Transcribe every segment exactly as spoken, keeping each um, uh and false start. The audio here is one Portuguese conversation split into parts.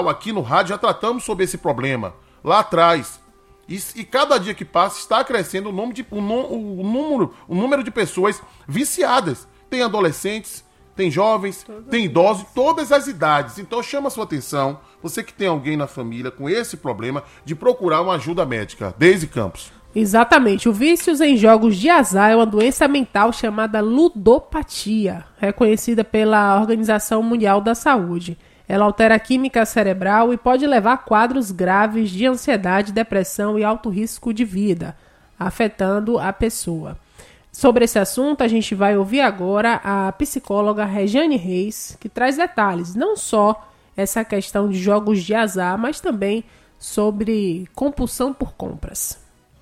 Aqui no rádio já tratamos sobre esse problema, lá atrás. E, e cada dia que passa está crescendo o, nome de, o, o, número, o número de pessoas viciadas. Tem adolescentes, tem jovens, tem idosos, todas as idades. Então chama a sua atenção, você que tem alguém na família com esse problema, de procurar uma ajuda médica. Deise Campos. Exatamente. O vício em jogos de azar é uma doença mental chamada ludopatia, reconhecida pela Organização Mundial da Saúde. Ela altera a química cerebral e pode levar a quadros graves de ansiedade, depressão e alto risco de vida, afetando a pessoa. Sobre esse assunto, a gente vai ouvir agora a psicóloga Regiane Reis, que traz detalhes, não só essa questão de jogos de azar, mas também sobre compulsão por compras.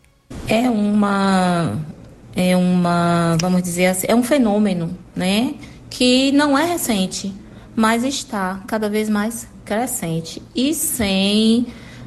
É uma, é uma, vamos dizer assim, é um fenômeno, né, que não é recente, mas está cada vez mais crescente e sem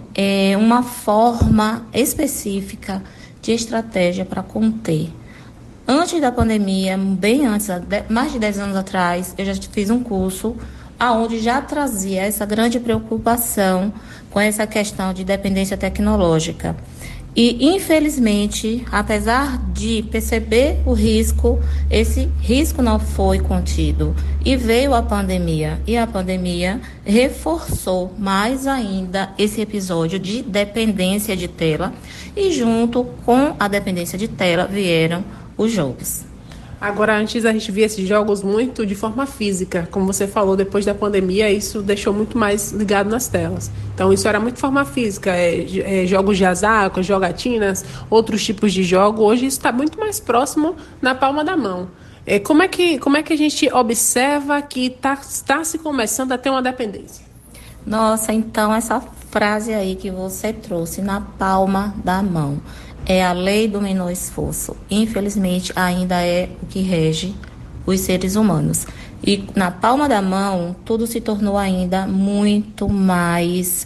é, uma forma específica de estratégia para conter. Antes da pandemia, bem antes, mais de dez anos atrás, eu já fiz um curso onde já trazia essa grande preocupação com essa questão de dependência tecnológica. E, infelizmente, apesar de perceber o risco, esse risco não foi contido. E veio a pandemia. E a pandemia reforçou mais ainda esse episódio de dependência de tela. E junto com a dependência de tela vieram os jogos. Agora, antes a gente via esses jogos muito de forma física. Como você falou, depois da pandemia, isso deixou muito mais ligado nas telas. Então, isso era muito forma física. É, é, jogos de azar, com jogatinas, outros tipos de jogo. Hoje, isso está muito mais próximo na palma da mão. É, como, é que, como é que a gente observa que está tá se começando a ter uma dependência? Nossa, então, essa frase aí que você trouxe, na palma da mão, é a lei do menor esforço. Infelizmente, ainda é o que rege os seres humanos. E na palma da mão, tudo se tornou ainda muito mais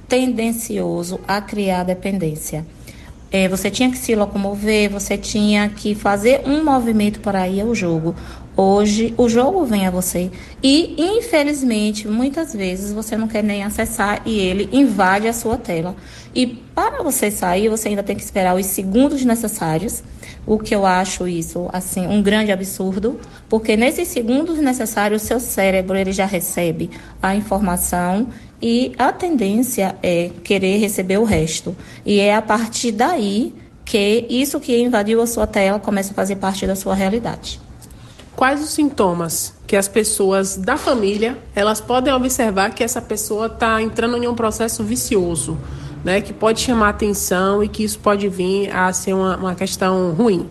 tendencioso a criar dependência. É, você tinha que se locomover, você tinha que fazer um movimento para ir ao jogo. Hoje, o jogo vem a você e, infelizmente, muitas vezes você não quer nem acessar e ele invade a sua tela. E para você sair, você ainda tem que esperar os segundos necessários, o que eu acho isso, assim, um grande absurdo, porque nesses segundos necessários, o seu cérebro ele já recebe a informação e a tendência é querer receber o resto. E é a partir daí que isso que invadiu a sua tela começa a fazer parte da sua realidade. Quais os sintomas que as pessoas da família, elas podem observar que essa pessoa está entrando em um processo vicioso, né, que pode chamar atenção e que isso pode vir a ser uma, uma questão ruim?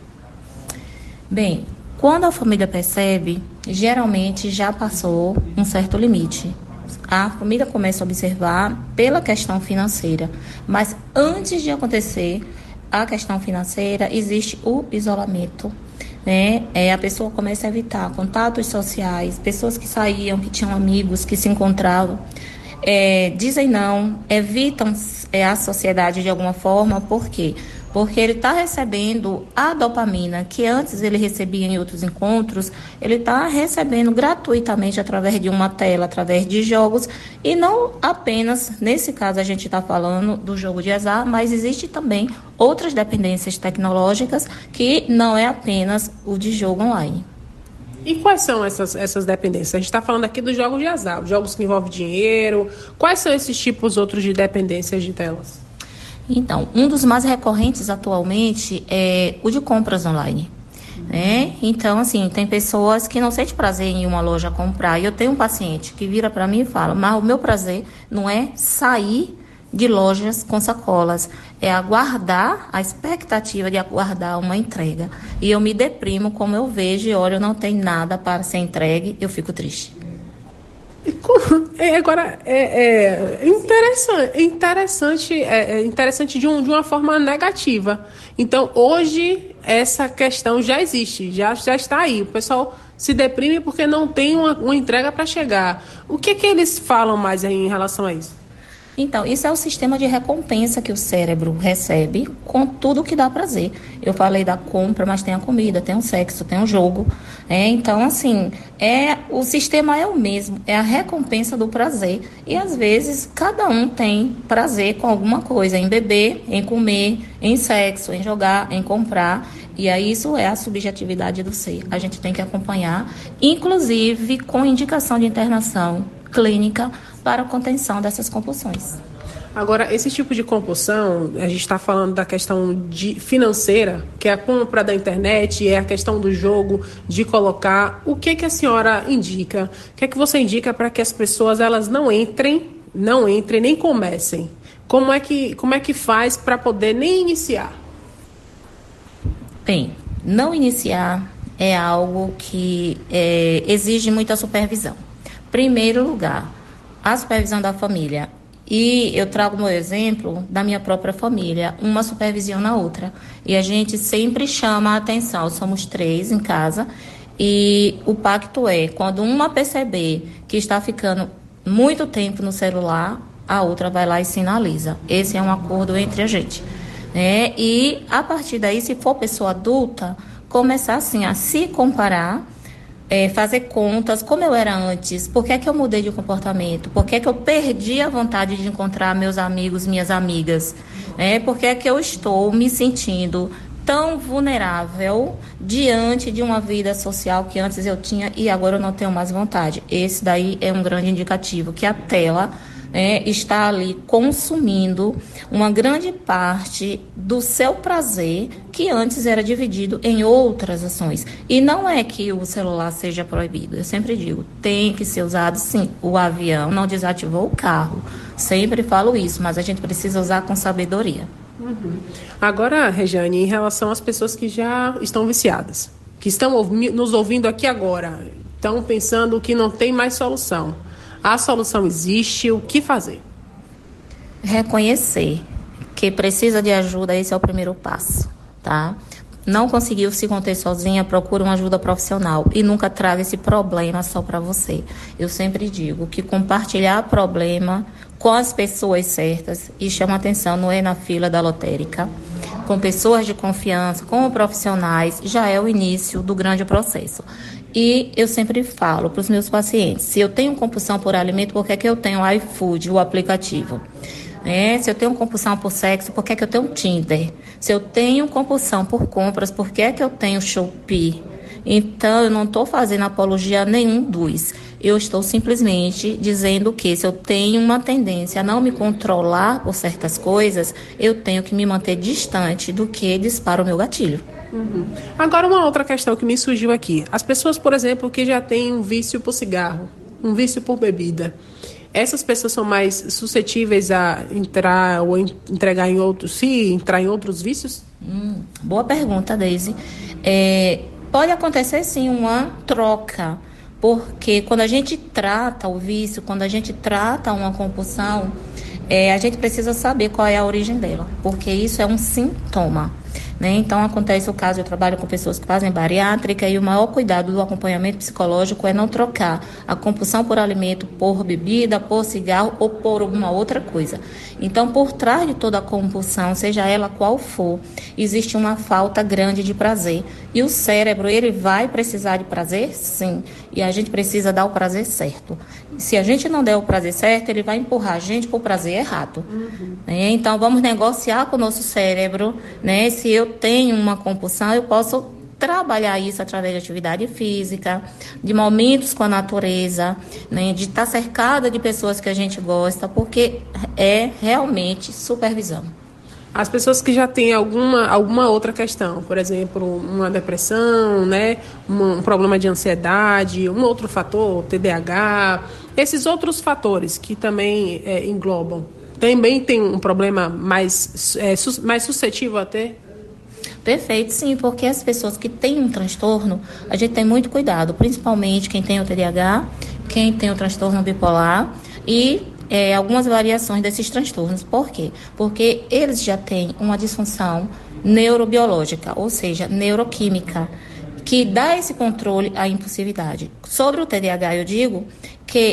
Bem, quando a família percebe, geralmente já passou um certo limite. A família começa a observar pela questão financeira, mas antes de acontecer a questão financeira, existe o isolamento. Né? É, a pessoa começa a evitar contatos sociais, pessoas que saíam, que tinham amigos, que se encontravam, é, dizem não, evitam é, a sociedade de alguma forma. Por quê? Porque ele está recebendo a dopamina que antes ele recebia em outros encontros, ele está recebendo gratuitamente através de uma tela, através de jogos, e não apenas, nesse caso a gente está falando do jogo de azar, mas existe também outras dependências tecnológicas que não é apenas o de jogo online. E quais são essas, essas dependências? A gente está falando aqui dos jogos de azar, jogos que envolvem dinheiro. Quais são esses tipos outros de dependências de telas? Então, um dos mais recorrentes atualmente é o de compras online. Né? Então, assim, tem pessoas que não sentem prazer em ir em uma loja comprar. E eu tenho um paciente que vira para mim e fala, mas o meu prazer não é sair de lojas com sacolas, é aguardar, a expectativa de aguardar uma entrega. E eu me deprimo como eu vejo e olha, não tem nada para ser entregue, eu fico triste. É, agora, é, é interessante, interessante, é, é interessante de, um, de uma forma negativa. Então, hoje, essa questão já existe, já, já está aí. O pessoal se deprime porque não tem uma, uma entrega para chegar. O que, que eles falam mais aí em relação a isso? Então, isso é o sistema de recompensa que o cérebro recebe com tudo que dá prazer. Eu falei da compra, mas tem a comida, tem o sexo, tem o jogo. É, então, assim, é, o sistema é o mesmo, é a recompensa do prazer. E, às vezes, cada um tem prazer com alguma coisa, em beber, em comer, em sexo, em jogar, em comprar. E aí isso é a subjetividade do ser. A gente tem que acompanhar, inclusive com indicação de internação clínica para a contenção dessas compulsões. Agora, esse tipo de compulsão, a gente está falando da questão de financeira, que é a compra da internet, é a questão do jogo, de colocar. O que, que a senhora indica? O que é que você indica para que as pessoas elas não entrem, não entrem, nem comecem? Como é que, como é que faz para poder nem iniciar? Bem, não iniciar é algo que é, exige muita supervisão. Primeiro lugar, a supervisão da família. E eu trago meu exemplo da minha própria família, uma supervisiona a outra. E a gente sempre chama a atenção, somos três em casa, e o pacto é, quando uma perceber que está ficando muito tempo no celular, a outra vai lá e sinaliza. Esse é um acordo entre a gente. É, e a partir daí, se for pessoa adulta, começar assim a se comparar, é, fazer contas, como eu era antes, por que é que eu mudei de comportamento, por que é que eu perdi a vontade de encontrar meus amigos, minhas amigas, é, por que é que eu estou me sentindo tão vulnerável diante de uma vida social que antes eu tinha e agora eu não tenho mais vontade. Esse daí é um grande indicativo que a tela É, está ali consumindo uma grande parte do seu prazer que antes era dividido em outras ações. E não é que o celular seja proibido, eu sempre digo, tem que ser usado sim. O avião não desativou o carro, sempre falo isso, mas a gente precisa usar com sabedoria. Uhum. Agora, Regiane, em relação às pessoas que já estão viciadas, que estão ouvi- nos ouvindo aqui agora, estão pensando que não tem mais solução. A solução existe, o que fazer? Reconhecer que precisa de ajuda, esse é o primeiro passo, tá? Não conseguiu se conter sozinha, procura uma ajuda profissional e nunca traga esse problema só para você. Eu sempre digo que compartilhar problema com as pessoas certas, e chama atenção, não é na fila da lotérica, com pessoas de confiança, com profissionais, já é o início do grande processo. E eu sempre falo para os meus pacientes, se eu tenho compulsão por alimento, por que é que eu tenho o iFood, o aplicativo? É, se eu tenho compulsão por sexo, por que é que eu tenho Tinder? Se eu tenho compulsão por compras, por que é que eu tenho Shopee? Então, eu não estou fazendo apologia a nenhum dos. Eu estou simplesmente dizendo que se eu tenho uma tendência a não me controlar por certas coisas, eu tenho que me manter distante do que dispara o meu gatilho. Uhum. Agora, uma outra questão que me surgiu aqui. As pessoas, por exemplo, que já têm um vício por cigarro, um vício por bebida, essas pessoas são mais suscetíveis a entrar ou entregar em outros, se entrar em outros vícios? Hum, boa pergunta, Deise. É, pode acontecer, sim, uma troca, porque quando a gente trata o vício, quando a gente trata uma compulsão, é, a gente precisa saber qual é a origem dela, porque isso é um sintoma. Né? Então, acontece o caso, eu trabalho com pessoas que fazem bariátrica e o maior cuidado do acompanhamento psicológico é não trocar a compulsão por alimento por bebida, por cigarro ou por alguma outra coisa. Então, por trás de toda a compulsão, seja ela qual for, existe uma falta grande de prazer. E o cérebro, ele vai precisar de prazer? Sim. E a gente precisa dar o prazer certo. Se a gente não der o prazer certo, ele vai empurrar a gente para o prazer errado. Uhum. Né? Então, vamos negociar com o nosso cérebro, né? Se eu tenho uma compulsão, eu posso trabalhar isso através de atividade física, de momentos com a natureza, né, de estar cercada de pessoas que a gente gosta, porque é realmente supervisão. As pessoas que já têm alguma, alguma outra questão, por exemplo, uma depressão, né, um, um problema de ansiedade, um outro fator, T D A H, esses outros fatores que também é, englobam, também tem um problema mais, é, sus, mais suscetível a ter? Perfeito, sim, porque as pessoas que têm um transtorno, a gente tem muito cuidado, principalmente quem tem o T D A H, quem tem o transtorno bipolar e é, algumas variações desses transtornos. Por quê? Porque eles já têm uma disfunção neurobiológica, ou seja, neuroquímica, que dá esse controle à impulsividade. Sobre o T D A H, eu digo que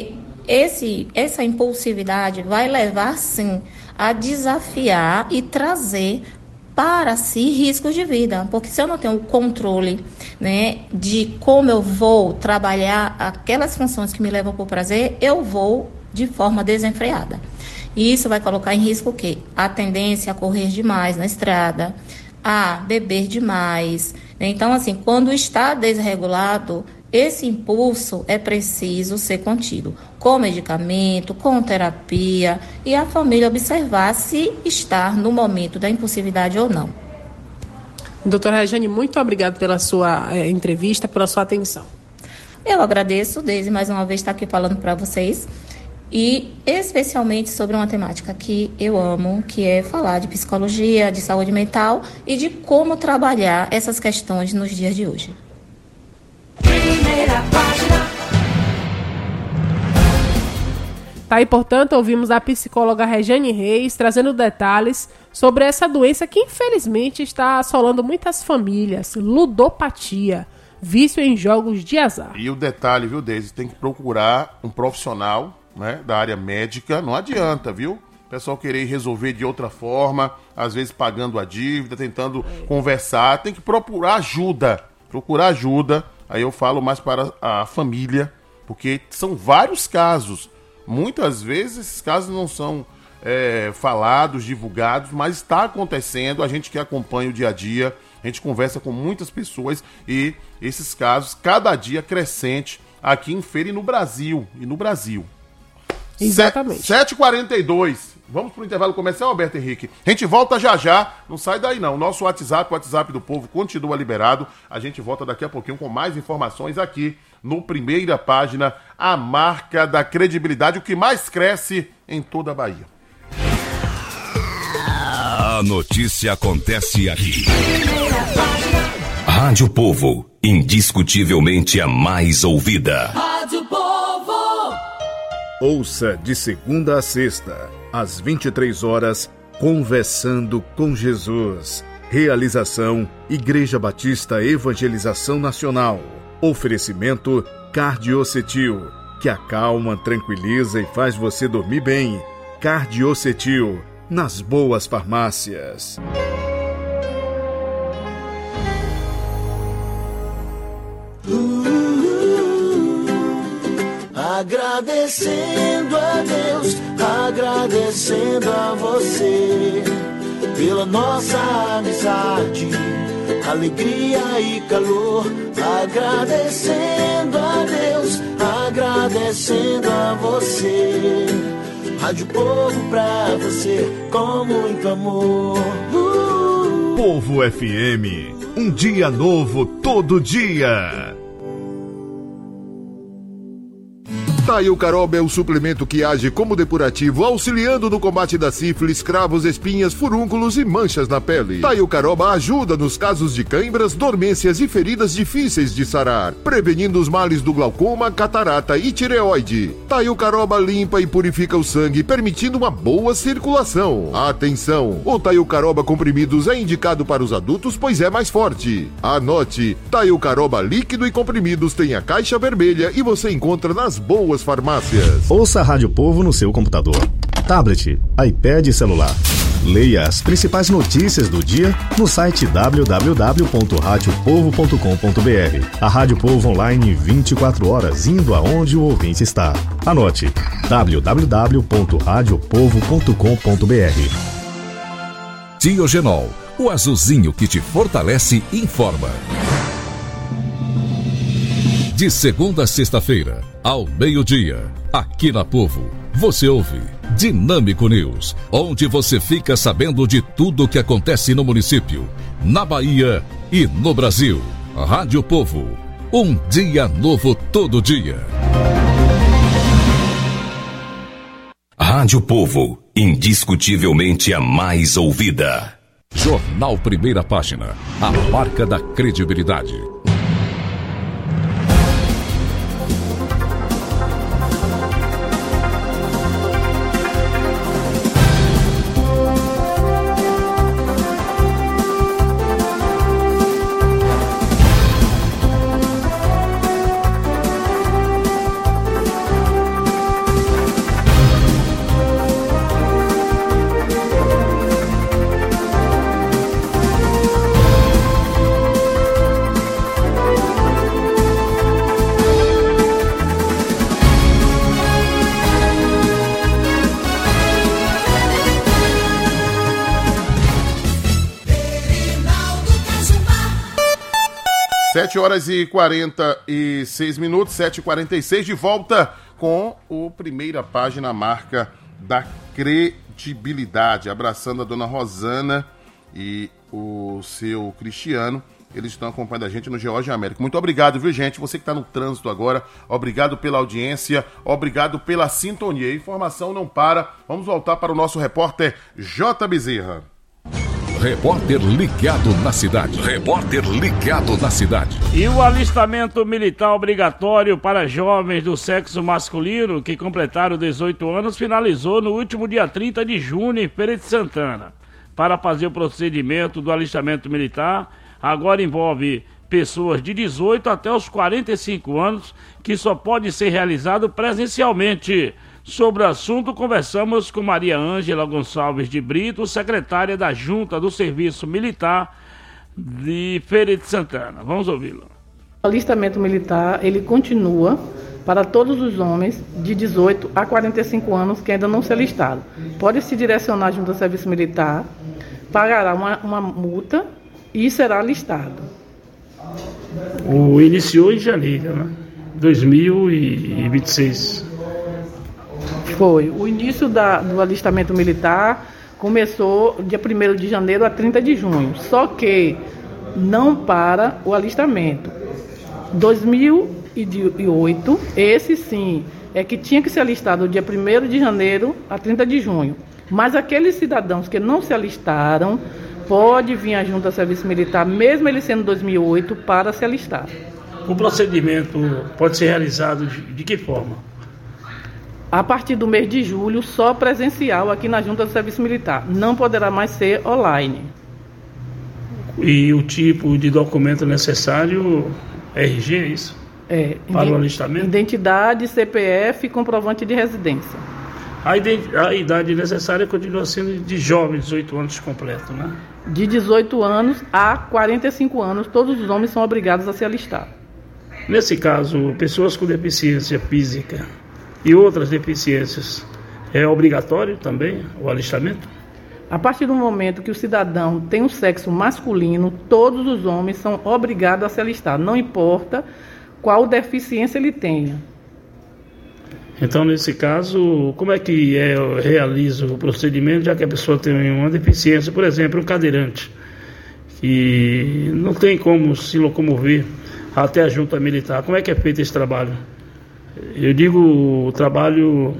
esse, essa impulsividade vai levar, sim, a desafiar e trazer para si riscos de vida, porque se eu não tenho o controle, né, de como eu vou trabalhar aquelas funções que me levam para o prazer, eu vou de forma desenfreada. E isso vai colocar em risco o quê? A tendência a correr demais na estrada, a beber demais. Então, assim, quando está desregulado, esse impulso é preciso ser contido com medicamento, com terapia, e a família observar se está no momento da impulsividade ou não. Doutora Rejane, muito obrigada pela sua é, entrevista, pela sua atenção. Eu agradeço, Deise, mais uma vez estar aqui falando para vocês, e especialmente sobre uma temática que eu amo, que é falar de psicologia, de saúde mental e de como trabalhar essas questões nos dias de hoje. Primeira página. Tá aí, portanto, ouvimos a psicóloga Rejane Reis trazendo detalhes sobre essa doença que infelizmente está assolando muitas famílias, ludopatia, vício em jogos de azar. E o detalhe, viu, Deise, tem que procurar um profissional, né, da área médica, não adianta, viu? O pessoal querer resolver de outra forma, às vezes pagando a dívida, tentando é. conversar, tem que procurar ajuda, procurar ajuda, aí eu falo mais para a família, porque são vários casos, muitas vezes esses casos não são é, falados, divulgados, mas está acontecendo, a gente que acompanha o dia a dia, a gente conversa com muitas pessoas e esses casos, cada dia crescente aqui em Feira e no Brasil, e no Brasil. Exatamente. sete e quarenta e dois. Vamos pro intervalo comercial, Alberto Henrique. A gente volta já já. Não sai daí não. Nosso WhatsApp, o WhatsApp do povo continua liberado. A gente volta daqui a pouquinho com mais informações aqui no Primeira Página, a marca da credibilidade, o que mais cresce em toda a Bahia. A notícia acontece aqui. Rádio Povo, indiscutivelmente a mais ouvida. Rádio Povo. Ouça de segunda a sexta, às vinte e três horas, Conversando com Jesus. Realização Igreja Batista Evangelização Nacional. Oferecimento Cardiocetil, que acalma, tranquiliza e faz você dormir bem. Cardiocetil, nas boas farmácias. Agradecendo a Deus, agradecendo a você pela nossa amizade, alegria e calor. Agradecendo a Deus, agradecendo a você. Rádio Povo pra você, com muito amor. Uh! Povo F M, um dia novo todo dia. Taiocaroba é o suplemento que age como depurativo, auxiliando no combate da sífilis, cravos, espinhas, furúnculos e manchas na pele. Taiocaroba ajuda nos casos de cãibras, dormências e feridas difíceis de sarar, prevenindo os males do glaucoma, catarata e tireoide. Taiocaroba limpa e purifica o sangue, permitindo uma boa circulação. Atenção! O Taiocaroba comprimidos é indicado para os adultos, pois é mais forte. Anote: Taiocaroba líquido e comprimidos tem a caixa vermelha e você encontra nas boas farmácias. Ouça a Rádio Povo no seu computador, tablet, iPad e celular. Leia as principais notícias do dia no site w w w ponto rádio povo ponto com ponto b r. A Rádio Povo online vinte e quatro horas, indo aonde o ouvinte está. Anote: w w w ponto rádio povo ponto com ponto b r. Diogenol, o azulzinho que te fortalece e informa. De segunda a sexta-feira, ao meio-dia, aqui na Povo, você ouve Dinâmico News, onde você fica sabendo de tudo o que acontece no município, na Bahia e no Brasil. Rádio Povo, um dia novo todo dia. Rádio Povo, indiscutivelmente a mais ouvida. Jornal Primeira Página, a marca da credibilidade. sete horas e quarenta e seis minutos, sete e quarenta e seis, de volta com o Primeira Página, marca da credibilidade. Abraçando a dona Rosana e o seu Cristiano. Eles estão acompanhando a gente no Geórgia América. Muito obrigado, viu, gente? Você que está no trânsito agora, obrigado pela audiência, obrigado pela sintonia. A informação não para. Vamos voltar para o nosso repórter J. Bezerra. Repórter ligado na cidade. Repórter ligado na cidade. E o alistamento militar obrigatório para jovens do sexo masculino que completaram dezoito anos finalizou no último dia trinta de junho em Feira de Santana. Para fazer o procedimento do alistamento militar, agora envolve pessoas de dezoito até os quarenta e cinco anos, que só pode ser realizado presencialmente. Sobre o assunto, conversamos com Maria Ângela Gonçalves de Brito, secretária da Junta do Serviço Militar de Feira de Santana. Vamos ouvi-la. O alistamento militar, ele continua para todos os homens de dezoito a quarenta e cinco anos que ainda não se alistaram. Pode se direcionar à Junta do Serviço Militar, pagará uma, uma multa e será alistado. O iniciou em janeiro, né? dois mil e vinte e seis. Foi. O início da, do alistamento militar começou dia primeiro de janeiro a trinta de junho. Só que não para o alistamento. dois mil e oito, esse sim, é que tinha que ser alistado dia primeiro de janeiro a trinta de junho. Mas aqueles cidadãos que não se alistaram, pode vir à Junta do Serviço Militar, mesmo ele sendo dois mil e oito, para se alistar. O procedimento pode ser realizado de, de que forma? A partir do mês de julho, só presencial aqui na Junta do Serviço Militar. Não poderá mais ser online. E o tipo de documento necessário, R G, é isso? É. Para o alistamento? Identidade, C P F e comprovante de residência. A, ident- a idade necessária continua sendo de jovem, dezoito anos completo, né? De dezoito anos a quarenta e cinco anos, todos os homens são obrigados a se alistar. Nesse caso, pessoas com deficiência física e outras deficiências, é obrigatório também o alistamento? A partir do momento que o cidadão tem um sexo masculino, todos os homens são obrigados a se alistar, não importa qual deficiência ele tenha. Então, nesse caso, como é que é, realiza o procedimento, já que a pessoa tem uma deficiência, por exemplo, um cadeirante, que não tem como se locomover até a junta militar? Como é que é feito esse trabalho? Eu digo o trabalho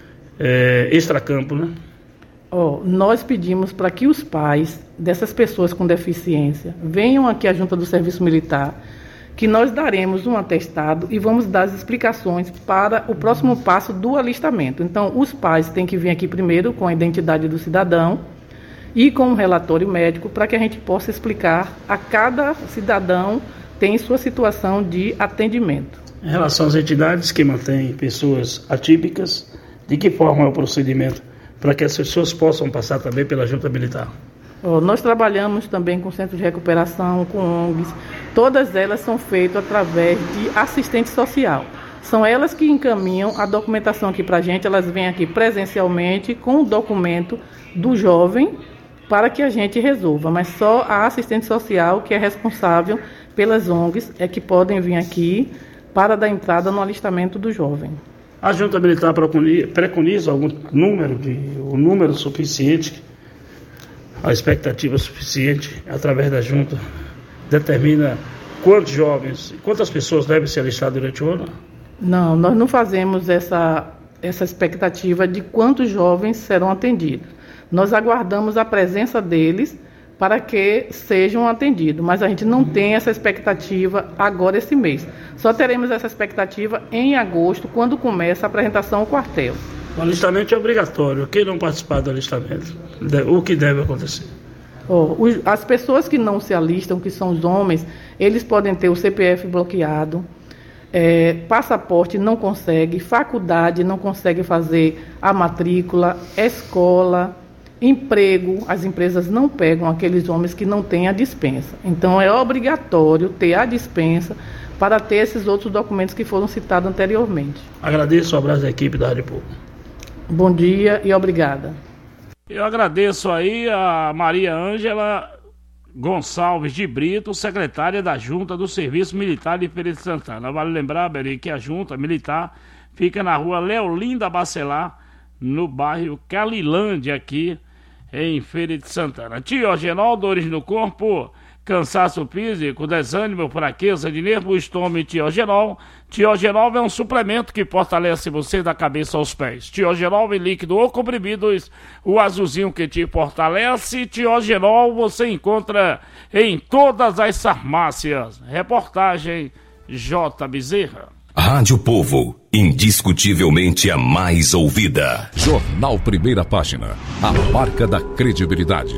é, extracampo, né? Oh, nós pedimos para que os pais dessas pessoas com deficiência venham aqui à Junta do Serviço Militar, que nós daremos um atestado e vamos dar as explicações para o próximo passo do alistamento. Então, os pais têm que vir aqui primeiro com a identidade do cidadão e com um relatório médico para que a gente possa explicar a cada cidadão tem sua situação de atendimento. Em relação às entidades que mantêm pessoas atípicas, de que forma é o procedimento para que as pessoas possam passar também pela Junta Militar? Oh, nós trabalhamos também com centros de recuperação, com O N Gs. Todas elas são feitas através de assistente social. São elas que encaminham a documentação aqui para a gente. Elas vêm aqui presencialmente com o documento do jovem para que a gente resolva. Mas só a assistente social, que é responsável pelas O N Gs, é que podem vir aqui para dar entrada no alistamento do jovem. A Junta Militar preconiza algum número, de, um número suficiente, a expectativa suficiente, através da Junta, determina quantos jovens, quantas pessoas devem se alistar durante o ano? Não, nós não fazemos essa, essa expectativa de quantos jovens serão atendidos. Nós aguardamos a presença deles para que sejam atendidos, mas a gente não tem essa expectativa agora esse mês. Só teremos essa expectativa em agosto, quando começa a apresentação ao quartel. O alistamento é obrigatório. Quem não participar do alistamento, o que deve acontecer? Oh, os, as pessoas que não se alistam, que são os homens, eles podem ter o C P F bloqueado, é, passaporte não consegue, faculdade não consegue fazer a matrícula, escola, emprego, as empresas não pegam aqueles homens que não têm a dispensa. Então é obrigatório ter a dispensa para ter esses outros documentos que foram citados anteriormente. Agradeço, um abraço da equipe da Rádio Povo. Bom dia e obrigada. Eu agradeço aí a Maria Ângela Gonçalves de Brito, secretária da Junta do Serviço Militar de Feira de Santana. Vale lembrar, Beri, que a Junta Militar fica na rua Leolinda Bacelar, no bairro Calilândia, aqui em Feira de Santana. Tiogenol, dores no corpo, cansaço físico, desânimo, fraqueza de nervo, tome Tiogenol. Tiogenol é um suplemento que fortalece você da cabeça aos pés. Tiogenol em líquido ou comprimidos, o azulzinho que te fortalece. Tiogenol você encontra em todas as farmácias. Reportagem J. Bezerra. Rádio Povo, indiscutivelmente a mais ouvida. Jornal Primeira Página, a marca da credibilidade.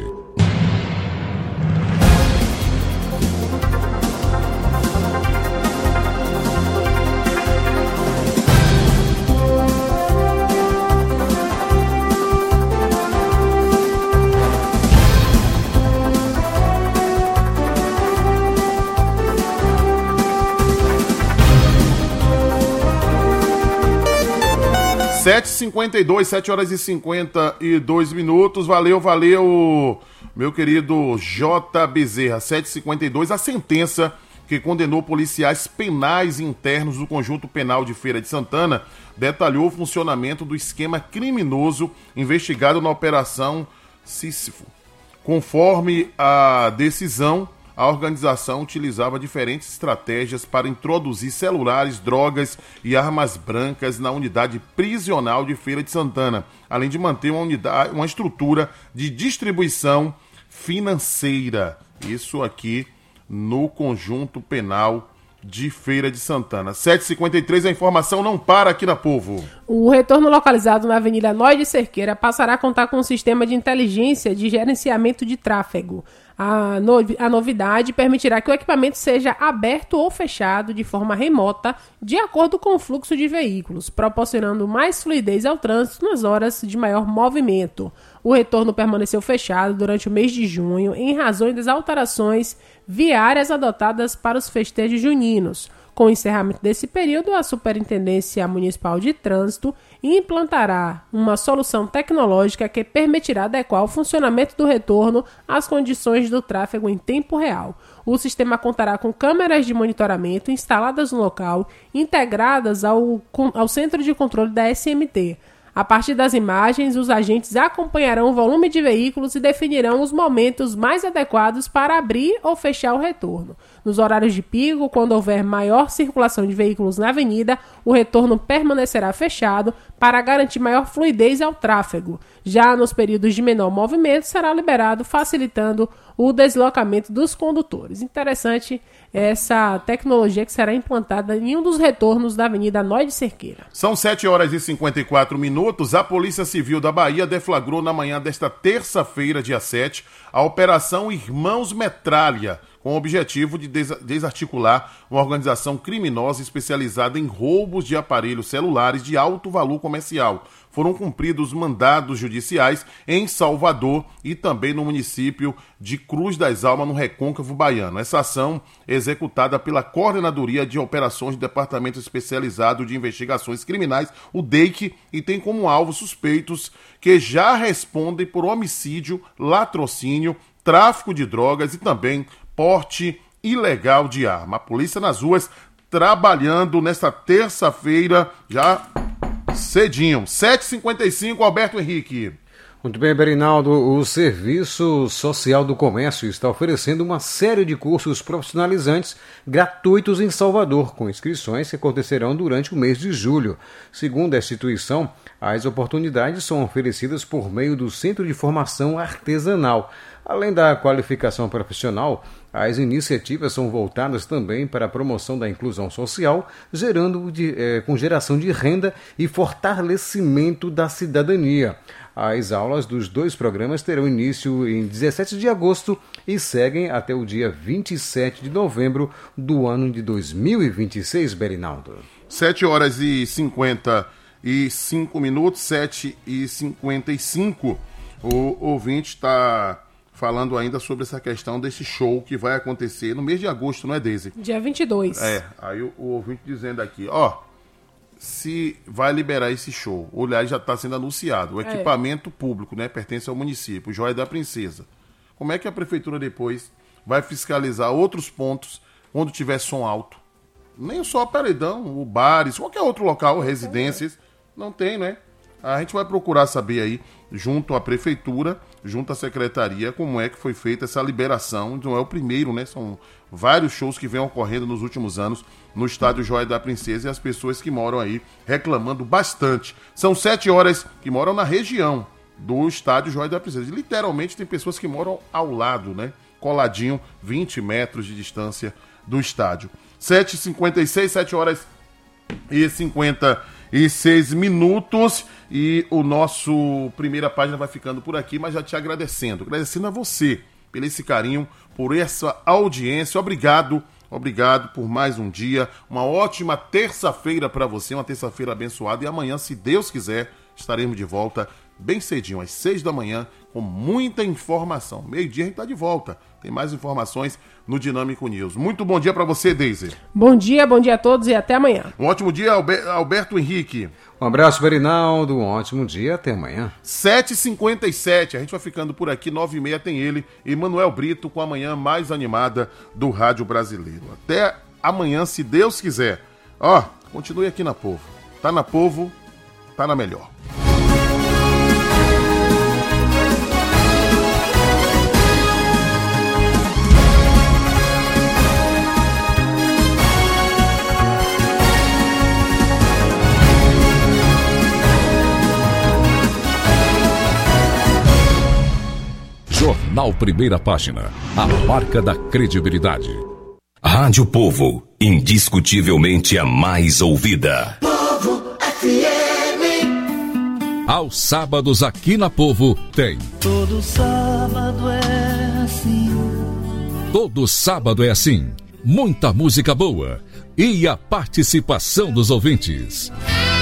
sete e cinquenta e dois, sete horas e cinquenta e dois minutos. Valeu, valeu, meu querido J. Bezerra. sete e cinquenta e dois, a sentença que condenou policiais penais internos do Conjunto Penal de Feira de Santana detalhou o funcionamento do esquema criminoso investigado na Operação Sísifo. Conforme a decisão, a organização utilizava diferentes estratégias para introduzir celulares, drogas e armas brancas na unidade prisional de Feira de Santana, além de manter uma, unidade, uma estrutura de distribuição financeira. Isso aqui no Conjunto Penal de Feira de Santana. sete e cinquenta e três, a informação não para aqui na Povo. O retorno localizado na Avenida Noy de Cerqueira passará a contar com um sistema de inteligência de gerenciamento de tráfego. A, no, a novidade permitirá que o equipamento seja aberto ou fechado de forma remota, de acordo com o fluxo de veículos, proporcionando mais fluidez ao trânsito nas horas de maior movimento. O retorno permaneceu fechado durante o mês de junho em razão das alterações viárias adotadas para os festejos juninos. Com o encerramento desse período, a Superintendência Municipal de Trânsito implantará uma solução tecnológica que permitirá adequar o funcionamento do retorno às condições do tráfego em tempo real. O sistema contará com câmeras de monitoramento instaladas no local, integradas ao, ao Centro de Controle da S M T. A partir das imagens, os agentes acompanharão o volume de veículos e definirão os momentos mais adequados para abrir ou fechar o retorno. Nos horários de pico, quando houver maior circulação de veículos na avenida, o retorno permanecerá fechado para garantir maior fluidez ao tráfego. Já nos períodos de menor movimento, será liberado, facilitando o deslocamento dos condutores. Interessante essa tecnologia que será implantada em um dos retornos da Avenida Noy de Cerqueira. São sete horas e cinquenta e quatro minutos. A Polícia Civil da Bahia deflagrou na manhã desta terça-feira, dia sete, a Operação Irmãos Metralha, com o objetivo de desarticular uma organização criminosa especializada em roubos de aparelhos celulares de alto valor comercial. Foram cumpridos mandados judiciais em Salvador e também no município de Cruz das Almas, no Recôncavo Baiano. Essa ação, executada pela Coordenadoria de Operações do Departamento Especializado de Investigações Criminais, o D E I C, e tem como alvo suspeitos que já respondem por homicídio, latrocínio, tráfico de drogas e também porte ilegal de arma. A polícia nas ruas trabalhando nesta terça-feira, já cedinho. sete e cinquenta e cinco, Alberto Henrique. Muito bem, Berinaldo. O Serviço Social do Comércio está oferecendo uma série de cursos profissionalizantes gratuitos em Salvador, com inscrições que acontecerão durante o mês de julho. Segundo a instituição, as oportunidades são oferecidas por meio do Centro de Formação Artesanal. Além da qualificação profissional, as iniciativas são voltadas também para a promoção da inclusão social, gerando de, eh, com geração de renda e fortalecimento da cidadania. As aulas dos dois programas terão início em dezessete de agosto e seguem até o dia vinte e sete de novembro do ano de dois mil e vinte e seis, Berinaldo. sete horas e cinquenta e cinco minutos, sete e cinquenta e cinco. O ouvinte está falando ainda sobre essa questão desse show que vai acontecer no mês de agosto, não é, Deise? Dia vinte e dois. É, aí o, o ouvinte dizendo aqui, ó, se vai liberar esse show, o aliás já está sendo anunciado, o equipamento é. público, né, pertence ao município, Joia da Princesa. Como é que a prefeitura depois vai fiscalizar outros pontos onde tiver som alto. Nem só paredão, o bares, qualquer outro local, residências, não tem, né? A gente vai procurar saber aí, junto à prefeitura, junto à secretaria, como é que foi feita essa liberação. Não é o primeiro, né? São vários shows que vêm ocorrendo nos últimos anos no estádio Joia da Princesa e as pessoas que moram aí reclamando bastante. São sete horas que moram na região do estádio Joia da Princesa. Literalmente tem pessoas que moram ao lado, né? Coladinho, vinte metros de distância do estádio. sete e cinquenta e seis, sete horas e cinquenta e seis minutos, e o nosso Primeira Página vai ficando por aqui, mas já te agradecendo, agradecendo a você pelo esse carinho, por essa audiência. Obrigado, obrigado por mais um dia, uma ótima terça-feira para você, uma terça-feira abençoada, e amanhã, se Deus quiser, estaremos de volta bem cedinho, às seis da manhã, com muita informação. Meio-dia a gente está de volta. Tem mais informações no Dinâmico News. Muito bom dia para você, Deise. Bom dia, bom dia a todos e até amanhã. Um ótimo dia, Alber- Alberto Henrique. Um abraço, Berinaldo. Um ótimo dia, até amanhã. sete e cinquenta e sete, a gente vai ficando por aqui. nove e meia tem ele, Emanuel Brito, com a manhã mais animada do rádio brasileiro. Até amanhã, se Deus quiser. Ó, continue aqui na Povo. Tá na Povo, tá na melhor. Jornal Primeira Página, a marca da credibilidade. Rádio Povo, indiscutivelmente a mais ouvida. Povo F M. Aos sábados aqui na Povo tem. Todo sábado é assim. Todo sábado é assim. Muita música boa e a participação dos ouvintes.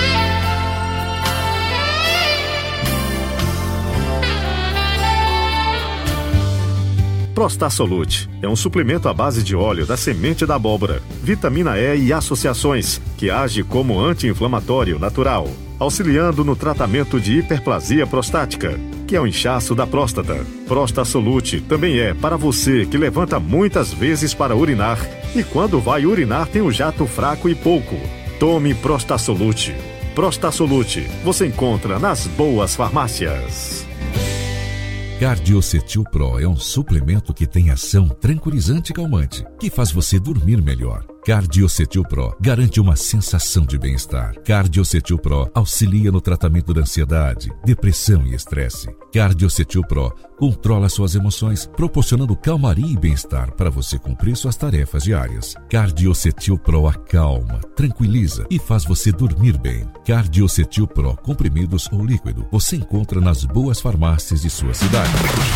Prostasolute é um suplemento à base de óleo da semente da abóbora, vitamina E e associações, que age como anti-inflamatório natural, auxiliando no tratamento de hiperplasia prostática, que é o inchaço da próstata. Prostasolute também é para você que levanta muitas vezes para urinar e quando vai urinar tem um jato fraco e pouco. Tome Prostasolute. Prostasolute você encontra nas boas farmácias. Cardiocetil Pro é um suplemento que tem ação tranquilizante e calmante, que faz você dormir melhor. Cardiocetil Pro garante uma sensação de bem-estar. Cardiocetil Pro auxilia no tratamento da ansiedade, depressão e estresse. Cardiocetil Pro controla suas emoções, proporcionando calmaria e bem-estar para você cumprir suas tarefas diárias. Cardiocetil Pro acalma, tranquiliza e faz você dormir bem. Cardiocetil Pro, comprimidos ou líquido, você encontra nas boas farmácias de sua cidade.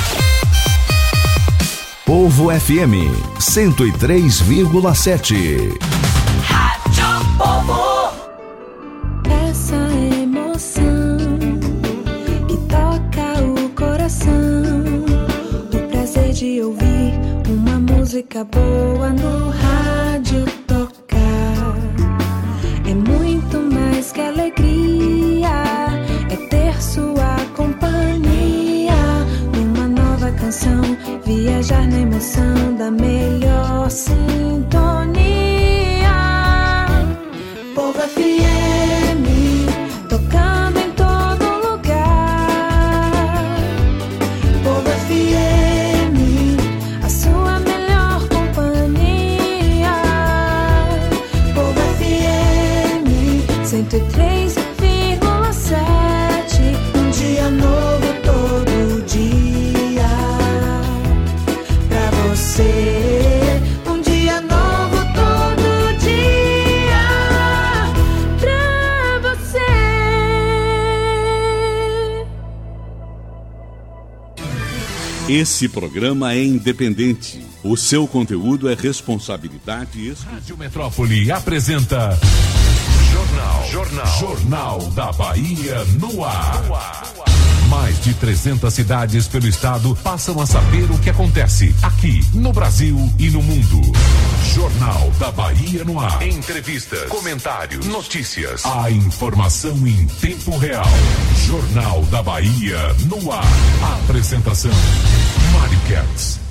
Povo F M cento e três vírgula sete. Rádio Povo. Essa emoção que toca o coração, o prazer de ouvir uma música boa no rádio tocar, é muito mais que alegria, é ter sua companhia numa nova canção, viajar na emoção da melhor sintonia. Povo F M, tocando em todo lugar. Povo F M, a sua melhor companhia. Povo F M, cento e três vírgula sete, um dia novo todo dia. Você, um dia novo todo dia pra você. Esse programa é independente. O seu conteúdo é responsabilidade exclusiva. Rádio Metrópole apresenta Jornal, Jornal, Jornal da Bahia no ar. No ar. Mais de trezentas cidades pelo estado passam a saber o que acontece aqui no Brasil e no mundo. Jornal da Bahia no ar. Entrevistas, comentários, notícias. A informação em tempo real. Jornal da Bahia no ar. Apresentação: Mari Kertz.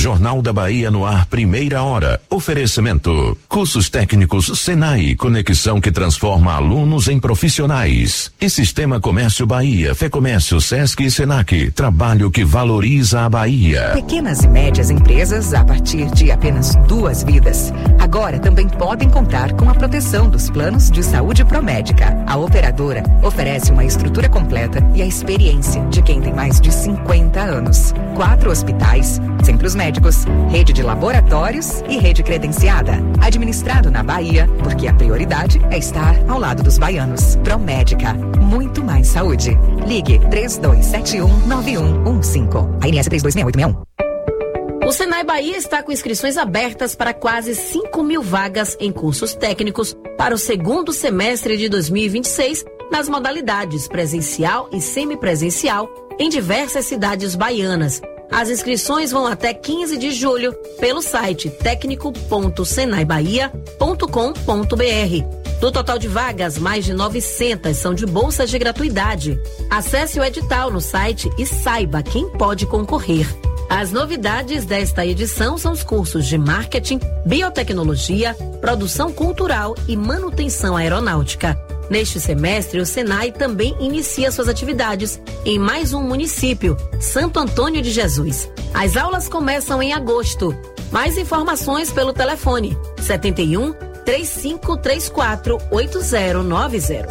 Jornal da Bahia no ar, primeira hora. Oferecimento. Cursos técnicos Senai, conexão que transforma alunos em profissionais. E Sistema Comércio Bahia, Fecomércio, Sesc e Senac. Trabalho que valoriza a Bahia. Pequenas e médias empresas a partir de apenas duas vidas. Agora também podem contar com a proteção dos planos de saúde Promédica. A operadora oferece uma estrutura completa e a experiência de quem tem mais de cinquenta anos. Quatro hospitais, centros médicos, rede de laboratórios e rede credenciada. Administrado na Bahia, porque a prioridade é estar ao lado dos baianos. Promédica, muito mais saúde. Ligue três dois sete um nove um um cinco. A N S três dois seis oito seis um. O Senai Bahia está com inscrições abertas para quase cinco mil vagas em cursos técnicos para o segundo semestre de dois mil e vinte e seis, nas modalidades presencial e semipresencial, em diversas cidades baianas. As inscrições vão até quinze de julho pelo site técnico ponto senai bahia ponto com ponto br. Do total de vagas, mais de novecentas são de bolsas de gratuidade. Acesse o edital no site e saiba quem pode concorrer. As novidades desta edição são os cursos de marketing, biotecnologia, produção cultural e manutenção aeronáutica. Neste semestre, o Senai também inicia suas atividades em mais um município, Santo Antônio de Jesus. As aulas começam em agosto. Mais informações pelo telefone setenta e um, três cinco três quatro, oito zero nove zero.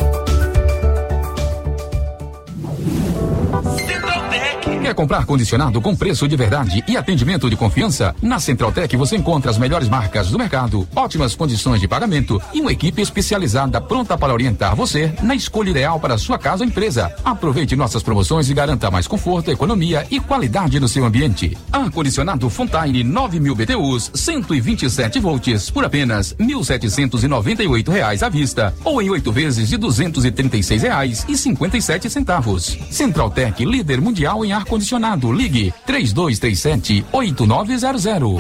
Quer comprar condicionado com preço de verdade e atendimento de confiança? Na Centraltec você encontra as melhores marcas do mercado, ótimas condições de pagamento e uma equipe especializada pronta para orientar você na escolha ideal para a sua casa ou empresa. Aproveite nossas promoções e garanta mais conforto, economia e qualidade no seu ambiente. Ar-condicionado Fontaine nove mil B T Us, cento e vinte e sete volts por apenas mil setecentos e noventa e oito reais à vista ou em oito vezes de duzentos e trinta e seis reais e cinquenta e sete centavos. Centraltec, líder mundial em ar-condicionado. Ligue três dois três sete, oito nove zero zero.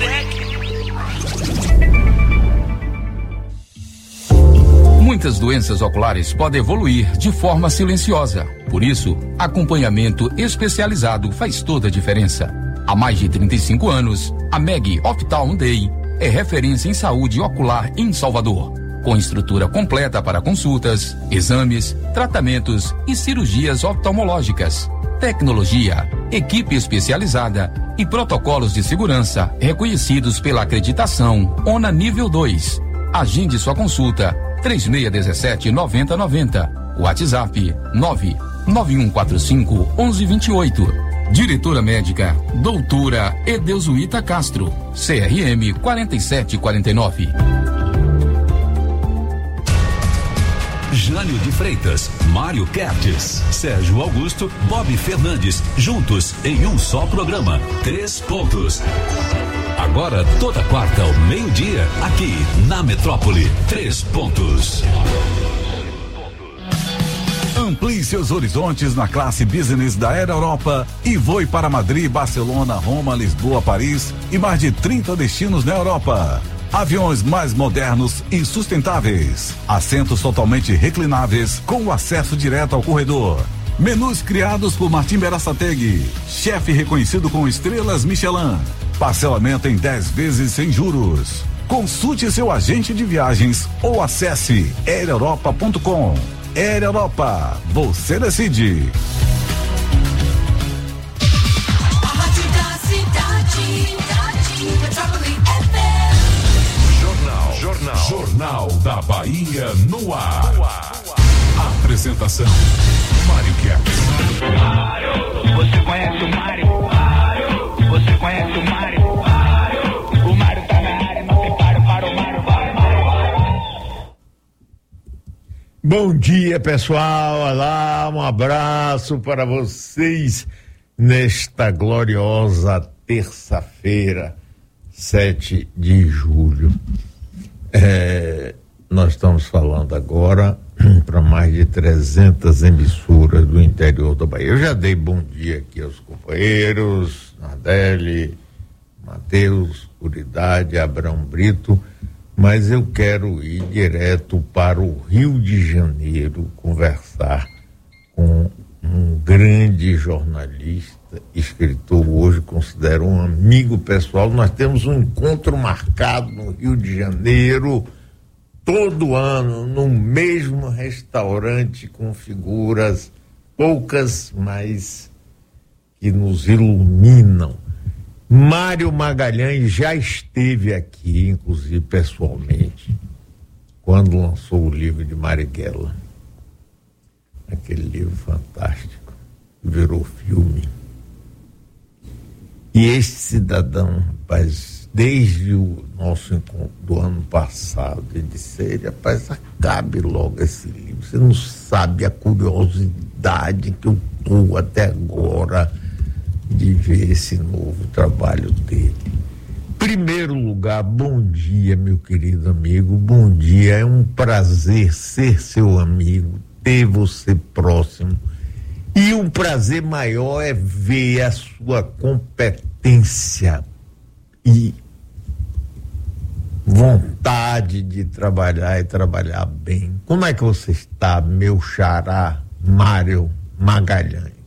Muitas doenças oculares podem evoluir de forma silenciosa. Por isso, acompanhamento especializado faz toda a diferença. Há mais de trinta e cinco anos, a Meg Ophthalm Day é referência em saúde ocular em Salvador, com estrutura completa para consultas, exames, tratamentos e cirurgias oftalmológicas. Tecnologia, equipe especializada e protocolos de segurança reconhecidos pela acreditação ONA nível dois. Agende sua consulta três seis um sete, nove zero nove zero. WhatsApp nove nove um quatro cinco, um um dois oito. Diretora médica doutora Edeusuíta Castro, C R M quatro sete quatro nove. Jânio de Freitas, Mário Kertes, Sérgio Augusto, Bob Fernandes, juntos em um só programa. Três pontos. Agora, toda quarta ao meio-dia, aqui na Metrópole. Três pontos. Amplie seus horizontes na classe business da Air Europa e voe para Madrid, Barcelona, Roma, Lisboa, Paris e mais de trinta destinos na Europa. Aviões mais modernos e sustentáveis. Assentos totalmente reclináveis com acesso direto ao corredor. Menus criados por Martim Berasategui, chefe reconhecido com estrelas Michelin. Parcelamento em dez vezes sem juros. Consulte seu agente de viagens ou acesse air europa ponto com. Air Europa, você decide. Jornal. Jornal da Bahia no ar. No ar. Apresentação: Mário Kertes. Mário, você conhece o Mário? Mário, você conhece o Mário? Mário, o Mário tá na área, não tem paro para o Mário. Vai, Mário, vai. Bom dia, pessoal. Olá, um abraço para vocês nesta gloriosa terça-feira, sete de julho. É, nós estamos falando agora para mais de trezentas emissoras do interior da Bahia. Eu já dei bom dia aqui aos companheiros, Nardelli, Matheus, Curidade, Abrão Brito, mas eu quero ir direto para o Rio de Janeiro conversar com um grande jornalista, escritor hoje hoje considero um amigo pessoal. Nós temos um encontro marcado no Rio de Janeiro, todo ano, no mesmo restaurante, com figuras poucas, mas que nos iluminam. Mário Magalhães já esteve aqui, inclusive pessoalmente, quando lançou o livro de Marighella. Aquele livro fantástico, virou filme. E este cidadão, rapaz, desde o nosso encontro do ano passado, ele disse, rapaz, acabe logo esse livro. Você não sabe a curiosidade que eu estou até agora de ver esse novo trabalho dele. Primeiro lugar, bom dia, meu querido amigo, bom dia, é um prazer ser seu amigo, ter você próximo, e um prazer maior é ver a sua competência e vontade de trabalhar e trabalhar bem. Como é que você está, meu xará Mário Magalhães?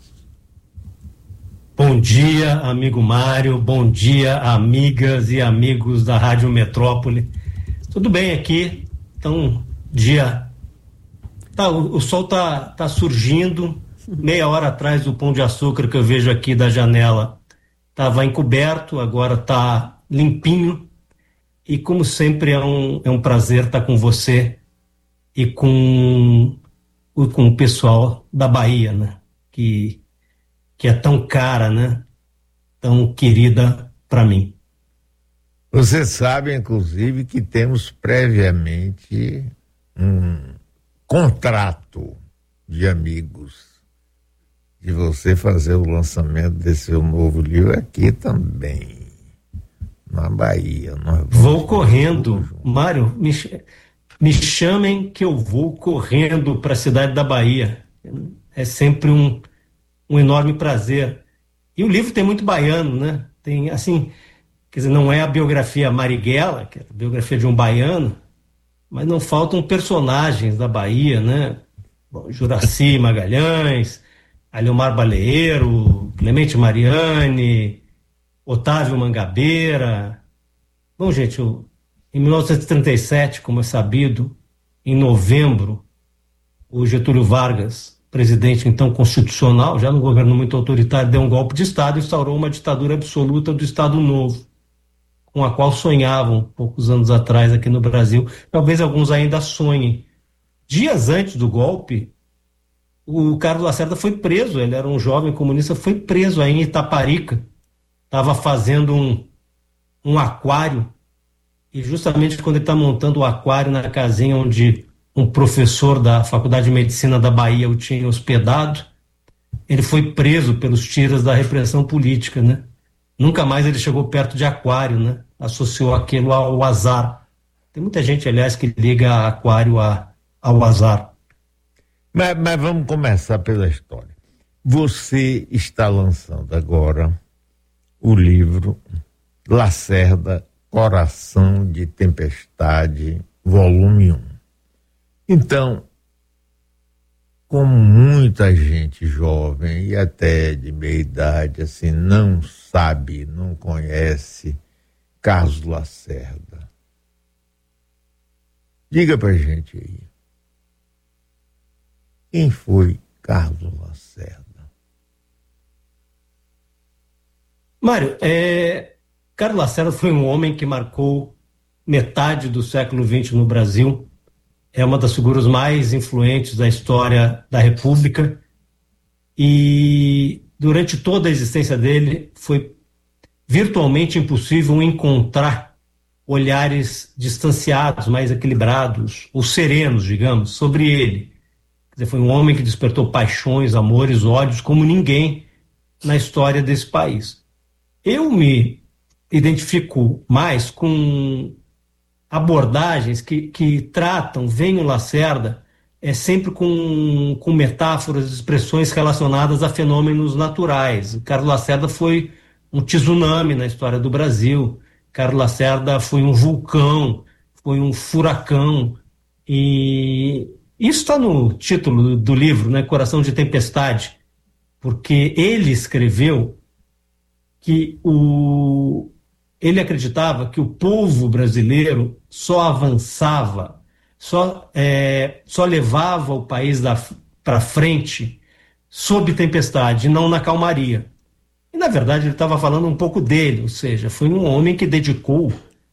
Bom dia, amigo Mário, bom dia, amigas e amigos da Rádio Metrópole. Tudo bem aqui? Então, dia... Tá, o, o sol tá, tá surgindo. Meia hora atrás o Pão de Açúcar que eu vejo aqui da janela estava encoberto, agora tá limpinho. E como sempre é um, é um prazer estar com você e com, com o pessoal da Bahia, né? Que... que é tão cara, né? Tão querida para mim. Você sabe, inclusive, que temos previamente um contrato de amigos de você fazer o lançamento desse seu novo livro aqui também, na Bahia. Nós vou correndo. Mário, me, me chamem que eu vou correndo para a cidade da Bahia. É sempre um um enorme prazer. E o livro tem muito baiano, né? Tem, assim, quer dizer, não é a biografia Marighella, que é a biografia de um baiano, mas não faltam personagens da Bahia, né? Bom, Juraci Magalhães, Aliomar Baleeiro, Clemente Mariani, Otávio Mangabeira. Bom, gente, eu, em mil novecentos e trinta e sete, como é sabido, em novembro, o Getúlio Vargas, presidente então constitucional, já no governo muito autoritário, deu um golpe de Estado e instaurou uma ditadura absoluta do Estado Novo, com a qual sonhavam poucos anos atrás aqui no Brasil. Talvez alguns ainda sonhem. Dias antes do golpe, o Carlos Lacerda foi preso, ele era um jovem comunista, foi preso aí em Itaparica, estava fazendo um, um aquário, e justamente quando ele está montando o aquário na casinha onde um professor da Faculdade de Medicina da Bahia o tinha hospedado, ele foi preso pelos tiras da repressão política, né? Nunca mais ele chegou perto de aquário, né? Associou aquilo ao azar. Tem muita gente, aliás, que liga aquário a, ao azar. Mas, mas vamos começar pela história. Você está lançando agora o livro Lacerda, Coração de Tempestade, volume um. Então, como muita gente jovem e até de meia idade, assim, não sabe, não conhece Carlos Lacerda, diga pra gente aí, quem foi Carlos Lacerda? Mário, é, Carlos Lacerda foi um homem que marcou metade do século vinte no Brasil. É uma das figuras mais influentes da história da República e durante toda a existência dele foi virtualmente impossível encontrar olhares distanciados, mais equilibrados ou serenos, digamos, sobre ele. Quer dizer, foi um homem que despertou paixões, amores, ódios como ninguém na história desse país. Eu me identifico mais com abordagens que, que tratam, veem o Lacerda é sempre com, com metáforas, expressões relacionadas a fenômenos naturais. O Carlos Lacerda foi um tsunami na história do Brasil. Carlos Lacerda foi um vulcão, foi um furacão. E isso está no título do livro, né? Coração de Tempestade, porque ele escreveu que o, ele acreditava que o povo brasileiro só avançava, só, é, só levava o país para frente sob tempestade, não na calmaria. E, na verdade, ele estava falando um pouco dele, ou seja, foi um homem que dedicou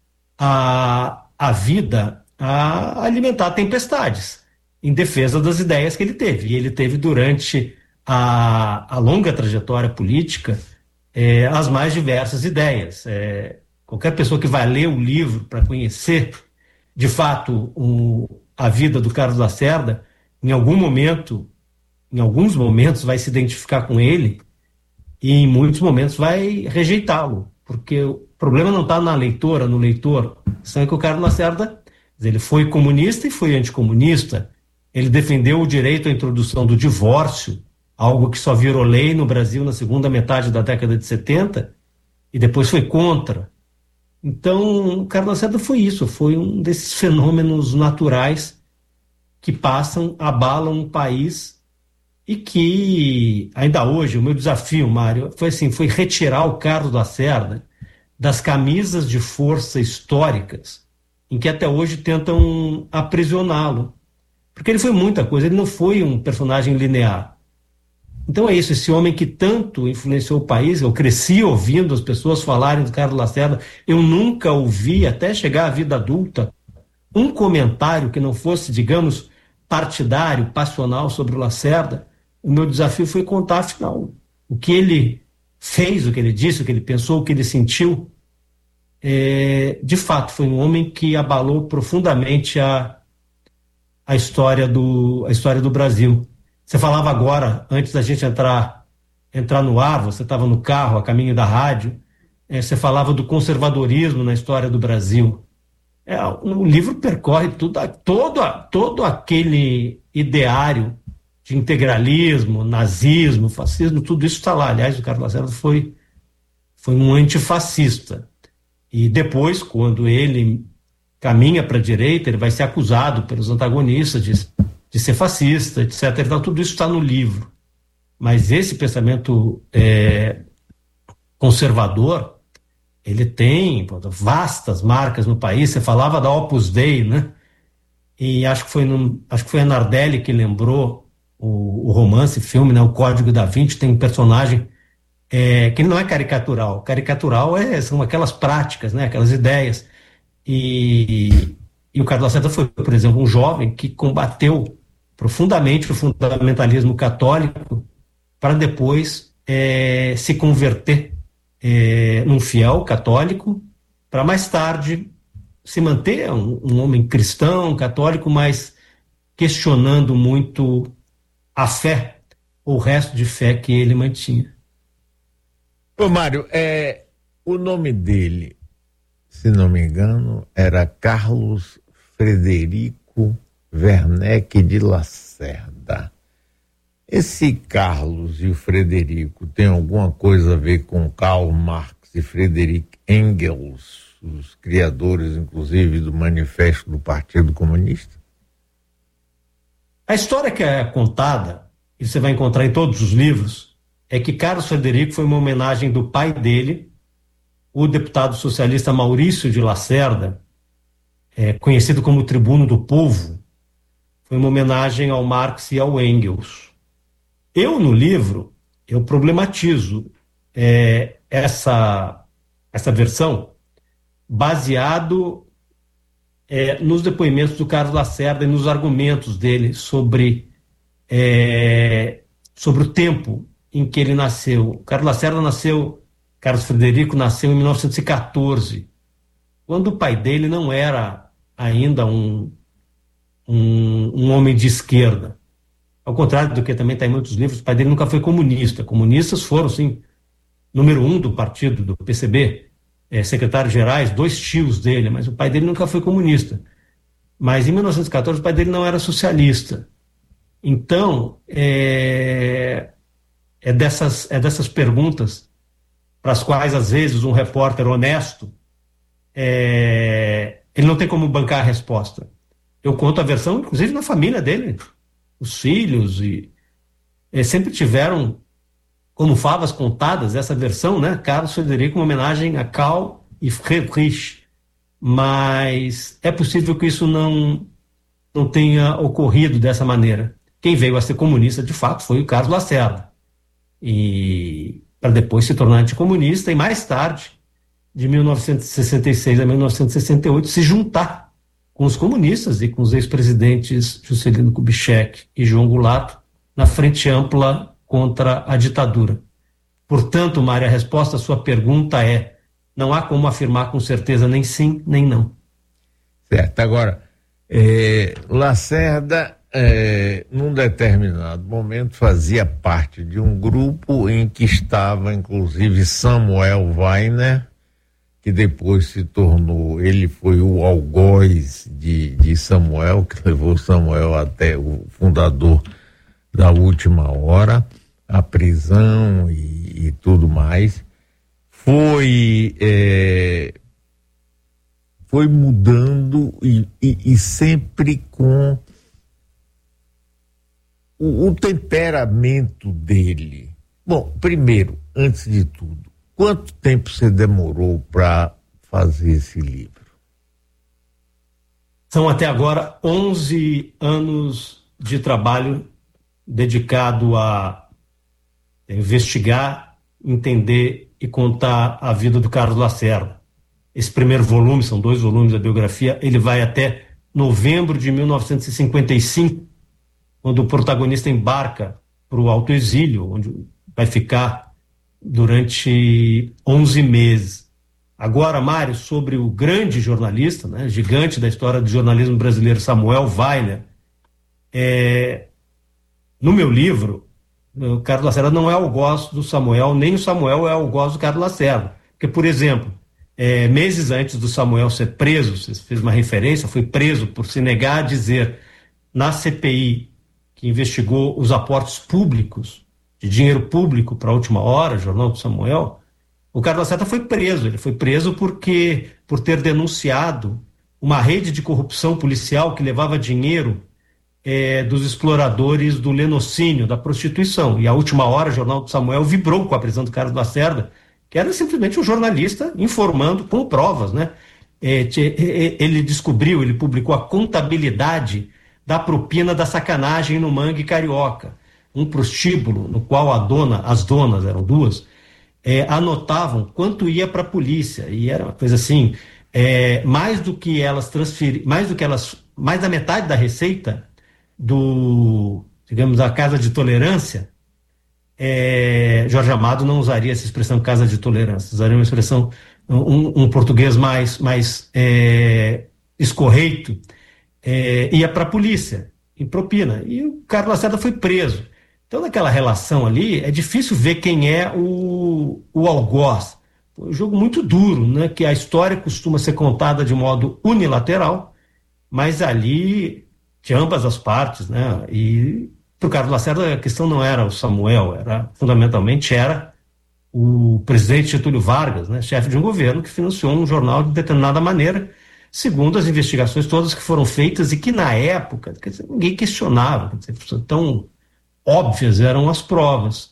a, a vida a alimentar tempestades, em defesa das ideias que ele teve. E ele teve durante a, a longa trajetória política é, as mais diversas ideias. É, qualquer pessoa que vai ler o livro para conhecer, de fato, o, a vida do Carlos Lacerda, em algum momento, em alguns momentos, vai se identificar com ele, e em muitos momentos vai rejeitá-lo, porque o problema não está na leitora, no leitor, só que o Carlos Lacerda, ele foi comunista e foi anticomunista, ele defendeu o direito à introdução do divórcio, algo que só virou lei no Brasil na segunda metade da década de setenta, e depois foi contra. Então, o Carlos Lacerda foi isso, foi um desses fenômenos naturais que passam, abalam um país. E que, ainda hoje, o meu desafio, Mário, foi assim, foi retirar o Carlos Lacerda das camisas de força históricas em que até hoje tentam aprisioná-lo. Porque ele foi muita coisa, ele não foi um personagem linear. Então é isso, esse homem que tanto influenciou o país, eu cresci ouvindo as pessoas falarem do Carlos Lacerda, eu nunca ouvi, até chegar à vida adulta, um comentário que não fosse, digamos, partidário, passional sobre o Lacerda. O meu desafio foi contar, afinal, o que ele fez, o que ele disse, o que ele pensou, o que ele sentiu. É, de fato, foi um homem que abalou profundamente a, a, história do, a história do Brasil. Você falava agora, antes da gente entrar, entrar no ar, você estava no carro, a caminho da rádio, é, você falava do conservadorismo na história do Brasil. É, o livro percorre tudo, todo, todo aquele ideário de integralismo, nazismo, fascismo, tudo isso está lá. Aliás, o Carlos Lacerda foi, foi um antifascista. E depois, quando ele caminha para a direita, ele vai ser acusado pelos antagonistas de, de ser fascista, etcétera. Então, tudo isso está no livro. Mas esse pensamento é, conservador, ele tem vastas marcas no país. Você falava da Opus Dei, né? E acho que foi, num, acho que foi a Nardelli que lembrou O, o romance, filme, né, o Código da Vinci, tem um personagem é, que não é caricatural. Caricatural é, são aquelas práticas, né, aquelas ideias. E, e o Carlos Lacerda foi, por exemplo, um jovem que combateu profundamente o fundamentalismo católico para depois é, se converter é, num fiel católico, para mais tarde se manter um, um homem cristão, católico, mas questionando muito a fé, ou o resto de fé que ele mantinha. Ô Mário, é, o nome dele, se não me engano, era Carlos Frederico Werneck de Lacerda. Esse Carlos e o Frederico tem alguma coisa a ver com Karl Marx e Friedrich Engels, os criadores, inclusive, do Manifesto do Partido Comunista? A história que é contada, e você vai encontrar em todos os livros, é que Carlos Frederico foi uma homenagem do pai dele, o deputado socialista Maurício de Lacerda, é, conhecido como Tribuno do Povo, foi uma homenagem ao Marx e ao Engels. Eu, no livro, eu problematizo é, essa, essa versão baseado é, nos depoimentos do Carlos Lacerda e nos argumentos dele sobre, é, sobre o tempo em que ele nasceu. O Carlos Lacerda nasceu, Carlos Frederico nasceu em mil novecentos e catorze, quando o pai dele não era ainda um, um, um homem de esquerda. Ao contrário do que também está em muitos livros, o pai dele nunca foi comunista. Comunistas foram, sim, número um do partido, do P C B, é, secretários gerais, dois tios dele, mas o pai dele nunca foi comunista. Mas em mil novecentos e catorze o pai dele não era socialista. Então, é, é, dessas, é dessas perguntas para as quais, às vezes, um repórter honesto, é, ele não tem como bancar a resposta. Eu conto a versão, inclusive, na família dele. Os filhos e, é, sempre tiveram como favas contadas, essa versão, né? Carlos Frederico, uma homenagem a Karl e Friedrich. Mas é possível que isso não, não tenha ocorrido dessa maneira. Quem veio a ser comunista, de fato, foi o Carlos Lacerda. E para depois se tornar anticomunista e mais tarde, de mil novecentos e sessenta e seis a mil novecentos e sessenta e oito, se juntar com os comunistas e com os ex-presidentes Juscelino Kubitschek e João Goulart na frente ampla contra a ditadura. Portanto, Mário, a resposta à sua pergunta é: não há como afirmar com certeza nem sim, nem não. Certo. Agora, é, Lacerda, é, num determinado momento, fazia parte de um grupo em que estava, inclusive, Samuel Weiner, que depois se tornou, ele foi o algoz de, de Samuel, que levou Samuel até o fundador da Última Hora, a prisão e, e tudo mais. Foi, é, foi mudando e, e, e sempre com o, o temperamento dele. Bom, primeiro, antes de tudo, quanto tempo você demorou para fazer esse livro? São até agora onze anos de trabalho dedicado a investigar, entender e contar a vida do Carlos Lacerda. Esse primeiro volume, são dois volumes da biografia, ele vai até novembro de mil novecentos e cinquenta e cinco, quando o protagonista embarca para o Alto Exílio, onde vai ficar durante onze meses. Agora, Mário, sobre o grande jornalista, né, gigante da história do jornalismo brasileiro, Samuel Weiner, é, no meu livro, o Carlos Lacerda não é algoz do Samuel, nem o Samuel é algoz do Carlos Lacerda. Porque, por exemplo, é, meses antes do Samuel ser preso, você fez uma referência, foi preso por se negar a dizer na C P I que investigou os aportes públicos, de dinheiro público para a Última Hora, Jornal do Samuel, o Carlos Lacerda foi preso. Ele foi preso porque, por ter denunciado uma rede de corrupção policial que levava dinheiro é, dos exploradores do lenocínio, da prostituição. E a Última Hora, Jornal do Samuel, vibrou com a prisão do Carlos Lacerda, que era simplesmente um jornalista informando com provas, né? É, ele descobriu, ele publicou a contabilidade da propina da sacanagem no Mangue Carioca, um prostíbulo no qual a dona, as donas, eram duas, é, anotavam quanto ia para a polícia, e era uma coisa assim, é, mais do que elas transferiam, mais do que elas, mais da metade da receita do, digamos, da Casa de Tolerância, é, Jorge Amado não usaria essa expressão Casa de Tolerância, usaria uma expressão, um, um português mais, mais é, escorreito, é, ia para a polícia, em propina, e o Carlos Lacerda foi preso. Então, naquela relação ali, é difícil ver quem é o, o algoz. Foi um jogo muito duro, né? Que a história costuma ser contada de modo unilateral, mas ali, de ambas as partes, né? E para o Carlos Lacerda a questão não era o Samuel, era, fundamentalmente era o presidente Getúlio Vargas, né? Chefe de um governo que financiou um jornal de determinada maneira, segundo as investigações todas que foram feitas e que na época, quer dizer, ninguém questionava, quer dizer, tão óbvias eram as provas.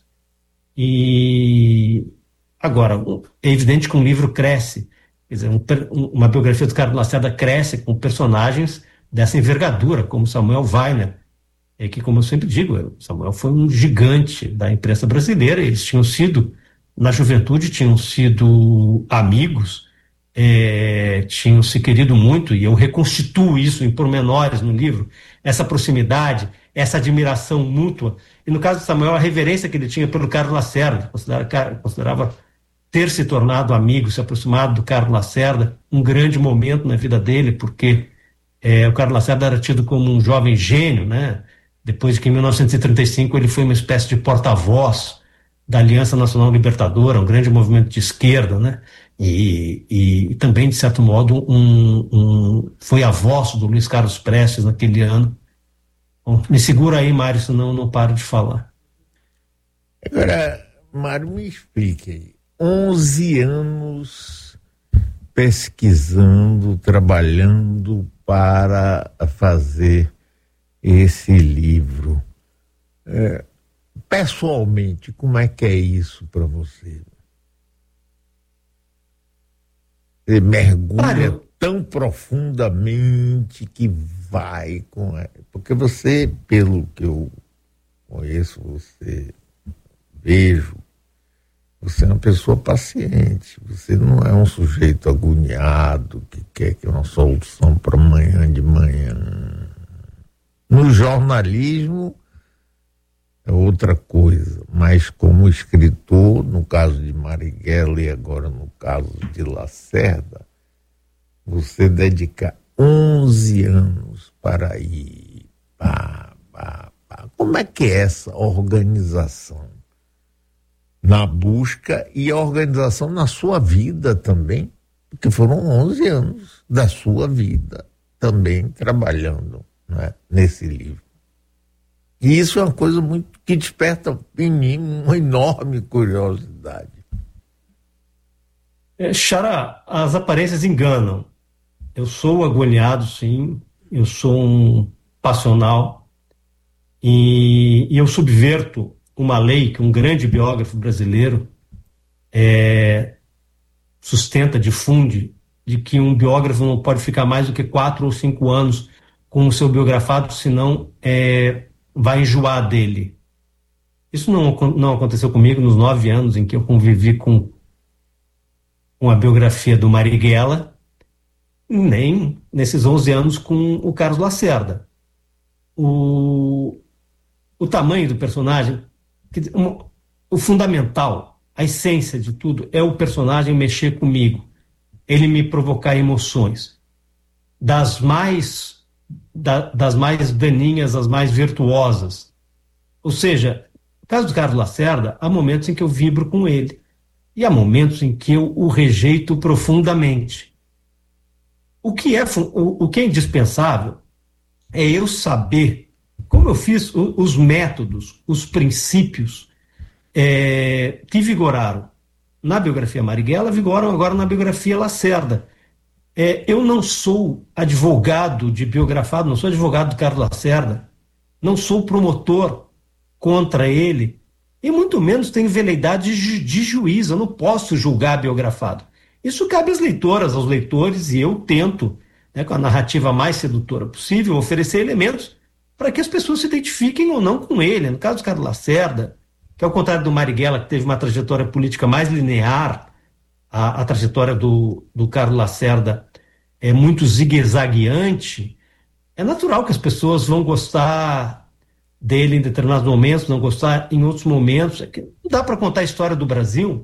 E agora, é evidente que um livro cresce, quer dizer, um, uma biografia do Carlos Lacerda cresce com personagens dessa envergadura, como Samuel Weiner, é que, como eu sempre digo, Samuel foi um gigante da imprensa brasileira, eles tinham sido, na juventude, tinham sido amigos, é, tinham se querido muito, e eu reconstituo isso em pormenores no livro, essa proximidade, essa admiração mútua, e no caso de Samuel, a reverência que ele tinha pelo Carlos Lacerda, considerava, considerava ter se tornado amigo, se aproximado do Carlos Lacerda, um grande momento na vida dele, porque é, o Carlos Lacerda era tido como um jovem gênio, né? Depois de que em mil novecentos e trinta e cinco ele foi uma espécie de porta-voz da Aliança Nacional Libertadora, um grande movimento de esquerda, né? E, e, e também, de certo modo, um, um, foi a voz do Luiz Carlos Prestes naquele ano. Bom, me segura aí, Mário, senão eu não paro de falar. Agora, Mário, me explique aí. onze anos pesquisando, trabalhando para fazer esse livro. É, pessoalmente, como é que é isso para você? Você mergulha Mário, tão profundamente que vai com ela. Porque você, pelo que eu conheço, você vejo, você é uma pessoa paciente, você não é um sujeito agoniado que quer que uma solução para amanhã de manhã. No jornalismo é outra coisa, mas como escritor, no caso de Marighella e agora no caso de Lacerda, você dedica onze anos para ir. Pá, pá, pá. Como é que é essa organização na busca e a organização na sua vida também? Porque foram onze anos da sua vida também trabalhando, não é, nesse livro. E isso é uma coisa muito que desperta em mim uma enorme curiosidade. É, Xará, as aparências enganam. Eu sou agoniado, sim. Eu sou um passional. E, e eu subverto uma lei que um grande biógrafo brasileiro é, sustenta, difunde, de que um biógrafo não pode ficar mais do que quatro ou cinco anos com o seu biografado, senão é, vai enjoar dele. Isso não, não aconteceu comigo nos nove anos em que eu convivi com, com a biografia do Marighella, nem nesses onze anos com o Carlos Lacerda. O, o tamanho do personagem, um, o fundamental, a essência de tudo é o personagem mexer comigo, ele me provocar emoções, das mais, da, das mais daninhas às mais virtuosas. Ou seja, no caso do Carlos Lacerda, há momentos em que eu vibro com ele e há momentos em que eu o rejeito profundamente. O que é, o, o que é indispensável é eu saber, como eu fiz, o, os métodos, os princípios é, que vigoraram na biografia Marighella, vigoram agora na biografia Lacerda. É, eu não sou advogado de biografado, não sou advogado do Carlos Lacerda, não sou promotor contra ele, e muito menos tenho veleidade de, de juiz, eu não posso julgar biografado. Isso cabe às leitoras, aos leitores, e eu tento, né, com a narrativa mais sedutora possível, oferecer elementos para que as pessoas se identifiquem ou não com ele. No caso do Carlos Lacerda, que ao contrário do Marighella, que teve uma trajetória política mais linear, a, a trajetória do, do Carlos Lacerda é muito zigue-zagueante, é natural que as pessoas vão gostar dele em determinados momentos, não gostar em outros momentos. É que não dá para contar a história do Brasil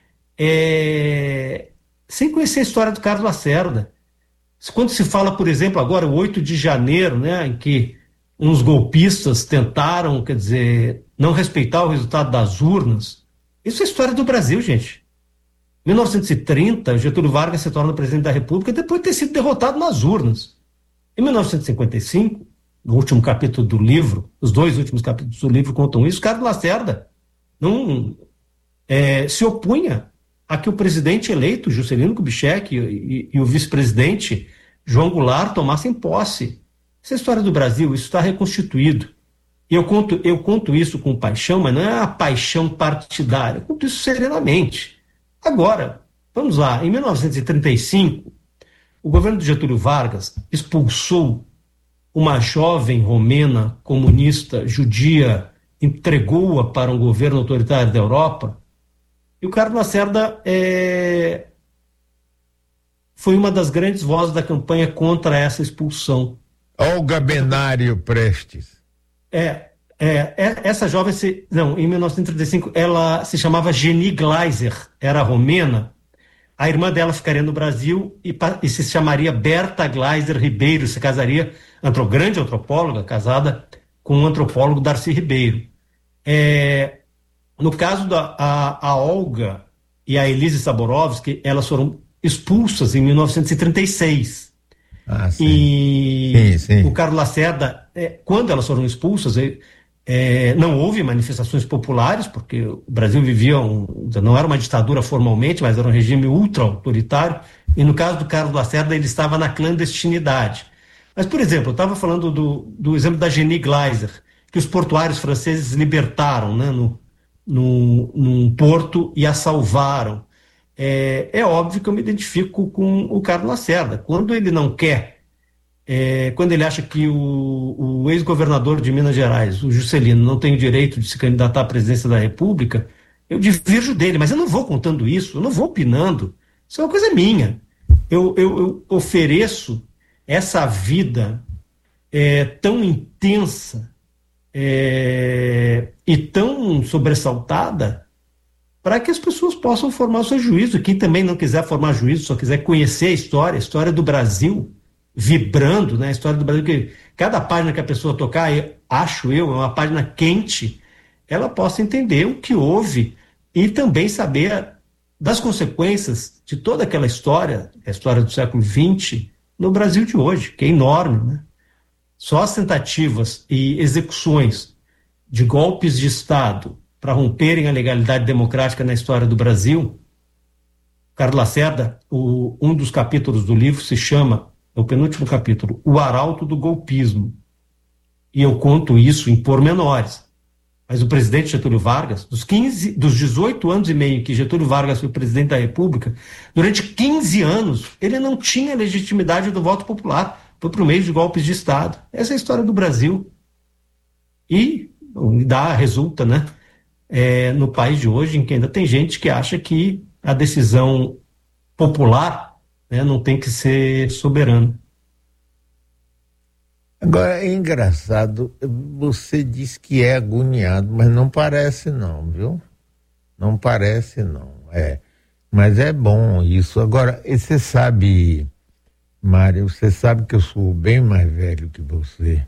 é, sem conhecer a história do Carlos Lacerda. Quando se fala, por exemplo, agora, o oito de janeiro, né, em que uns golpistas tentaram, quer dizer, não respeitar o resultado das urnas, isso é história do Brasil, gente. Em mil novecentos e trinta, Getúlio Vargas se torna presidente da República depois de ter sido derrotado nas urnas. Em mil novecentos e cinquenta e cinco, no último capítulo do livro, os dois últimos capítulos do livro contam isso, Carlos Lacerda não é, se opunha a que o presidente eleito, Juscelino Kubitschek, e, e, e o vice-presidente João Goulart tomassem posse. Essa é a história do Brasil, isso está reconstituído. E eu conto, eu conto isso com paixão, mas não é a paixão partidária, eu conto isso serenamente. Agora, vamos lá, em mil novecentos e trinta e cinco, o governo de Getúlio Vargas expulsou uma jovem romena comunista judia, entregou-a para um governo autoritário da Europa, e o Carlos Lacerda é, foi uma das grandes vozes da campanha contra essa expulsão. Olga Benário Prestes. É, é, é essa jovem, se, não, em mil novecentos e trinta e cinco, ela se chamava Geni Gleiser, era romena. A irmã dela ficaria no Brasil e, e se chamaria Berta Gleiser Ribeiro, se casaria, antro, grande antropóloga, casada com o antropólogo Darcy Ribeiro. É, no caso da a, a Olga e a Elise Saborovsky, elas foram expulsas em mil novecentos e trinta e seis. Ah, sim. E sim, sim. o Carlos Lacerda, é, quando elas foram expulsas, é, não houve manifestações populares, porque o Brasil vivia, um, não era uma ditadura formalmente, mas era um regime ultra-autoritário, e no caso do Carlos Lacerda ele estava na clandestinidade. Mas, por exemplo, eu estava falando do, do exemplo da Geni Gleiser, que os portuários franceses libertaram, né, no, no, num porto e a salvaram. É, é óbvio que eu me identifico com o Carlos Lacerda. Quando ele não quer, é, quando ele acha que o, o ex-governador de Minas Gerais, o Juscelino, não tem o direito de se candidatar à presidência da República, eu diverjo dele, mas eu não vou contando isso, eu não vou opinando. Isso é uma coisa minha. Eu, eu, eu ofereço essa vida é, tão intensa é, e tão sobressaltada para que as pessoas possam formar o seu juízo. Quem também não quiser formar juízo, só quiser conhecer a história, a história do Brasil, vibrando, né? A história do Brasil, que cada página que a pessoa tocar, eu, acho eu, é uma página quente, ela possa entender o que houve e também saber das consequências de toda aquela história, a história do século vinte, no Brasil de hoje, que é enorme, né? Só as tentativas e execuções de golpes de Estado para romperem a legalidade democrática na história do Brasil. Carlos Lacerda, o, um dos capítulos do livro se chama, é o penúltimo capítulo, O Arauto do Golpismo. E eu conto isso em pormenores. Mas o presidente Getúlio Vargas, dos, quinze, dos dezoito anos e meio que Getúlio Vargas foi presidente da República, durante quinze anos, ele não tinha legitimidade do voto popular. Foi por meio de golpes de Estado. Essa é a história do Brasil. E dá, resulta, né, é, no país de hoje, em que ainda tem gente que acha que a decisão popular, né, não tem que ser soberana. Agora, é engraçado, você diz que é agoniado, mas não parece não, viu? Não parece não, é. Mas é bom isso. Agora, você sabe, Mário, você sabe que eu sou bem mais velho que você.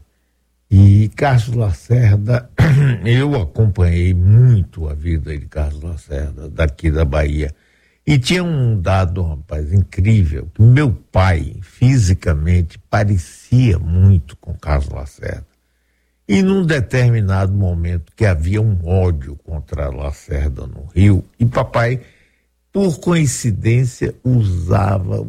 E Carlos Lacerda, eu acompanhei muito a vida de Carlos Lacerda, daqui da Bahia. E tinha um dado, rapaz, incrível, que meu pai, fisicamente, parecia muito com Carlos Lacerda. E num determinado momento que havia um ódio contra Lacerda no Rio, e papai, por coincidência, usava o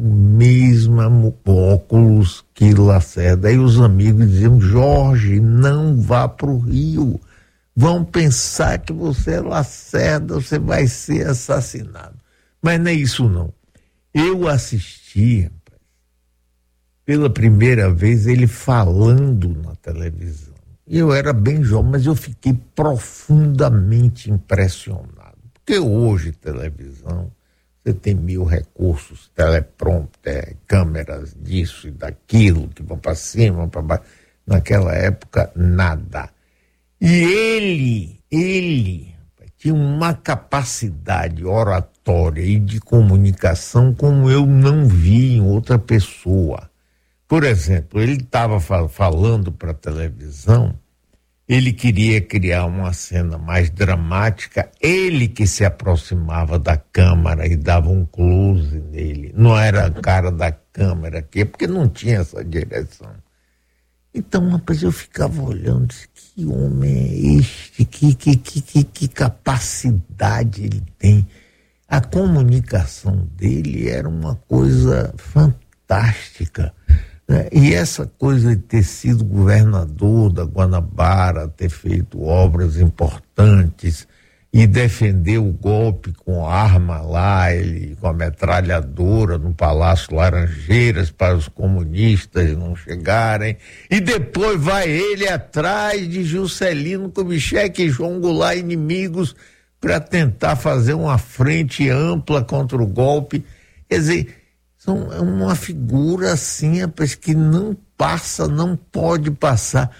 mesmo óculos que Lacerda. Aí os amigos diziam, Jorge, não vá para o Rio. Vão pensar que você é Lacerda, você vai ser assassinado. Mas não é isso não. Eu assisti, rapaz, pela primeira vez ele falando na televisão. Eu era bem jovem, mas eu fiquei profundamente impressionado. Porque hoje, televisão, você tem mil recursos, teleprompter, câmeras disso e daquilo, que vão para cima, para baixo. Naquela época, nada. E ele, ele tinha uma capacidade oratória e de comunicação como eu não vi em outra pessoa. Por exemplo, ele estava fal- falando para a televisão, ele queria criar uma cena mais dramática, ele que se aproximava da câmera e dava um close nele, não era a cara da câmera aqui, porque não tinha essa direção. Então, rapaz, eu ficava olhando, disse, que homem é este, que, que, que, que, que capacidade ele tem. A comunicação dele era uma coisa fantástica, né? E essa coisa de ter sido governador da Guanabara, ter feito obras importantes e defender o golpe com arma lá, ele, com a metralhadora no Palácio Laranjeiras para os comunistas não chegarem, e depois vai ele atrás de Juscelino Kubitschek e João Goulart, inimigos, para tentar fazer uma frente ampla contra o golpe. Quer dizer, são, é uma figura assim, rapaz, que não passa, não pode passar.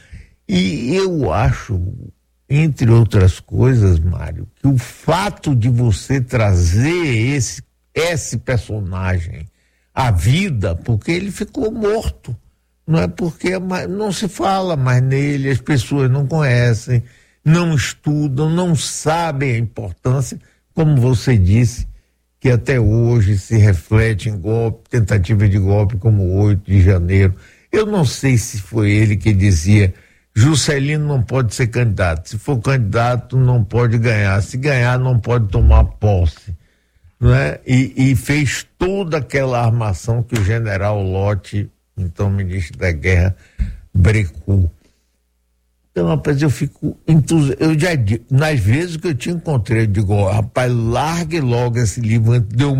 E eu acho, entre outras coisas, Mário, que o fato de você trazer esse, esse personagem à vida, porque ele ficou morto, não é porque não se fala mais nele, as pessoas não conhecem, não estudam, não sabem a importância, como você disse, que até hoje se reflete em golpe, tentativa de golpe como o oito de janeiro. Eu não sei se foi ele que dizia, Juscelino não pode ser candidato, se for candidato não pode ganhar, se ganhar não pode tomar posse, não é? E, e fez toda aquela armação que o general Lott, então ministro da Guerra, brecou. Então, rapaz, eu fico entusiasmado. Eu já digo, nas vezes que eu te encontrei, eu digo, ó, rapaz, largue logo esse livro antes de eu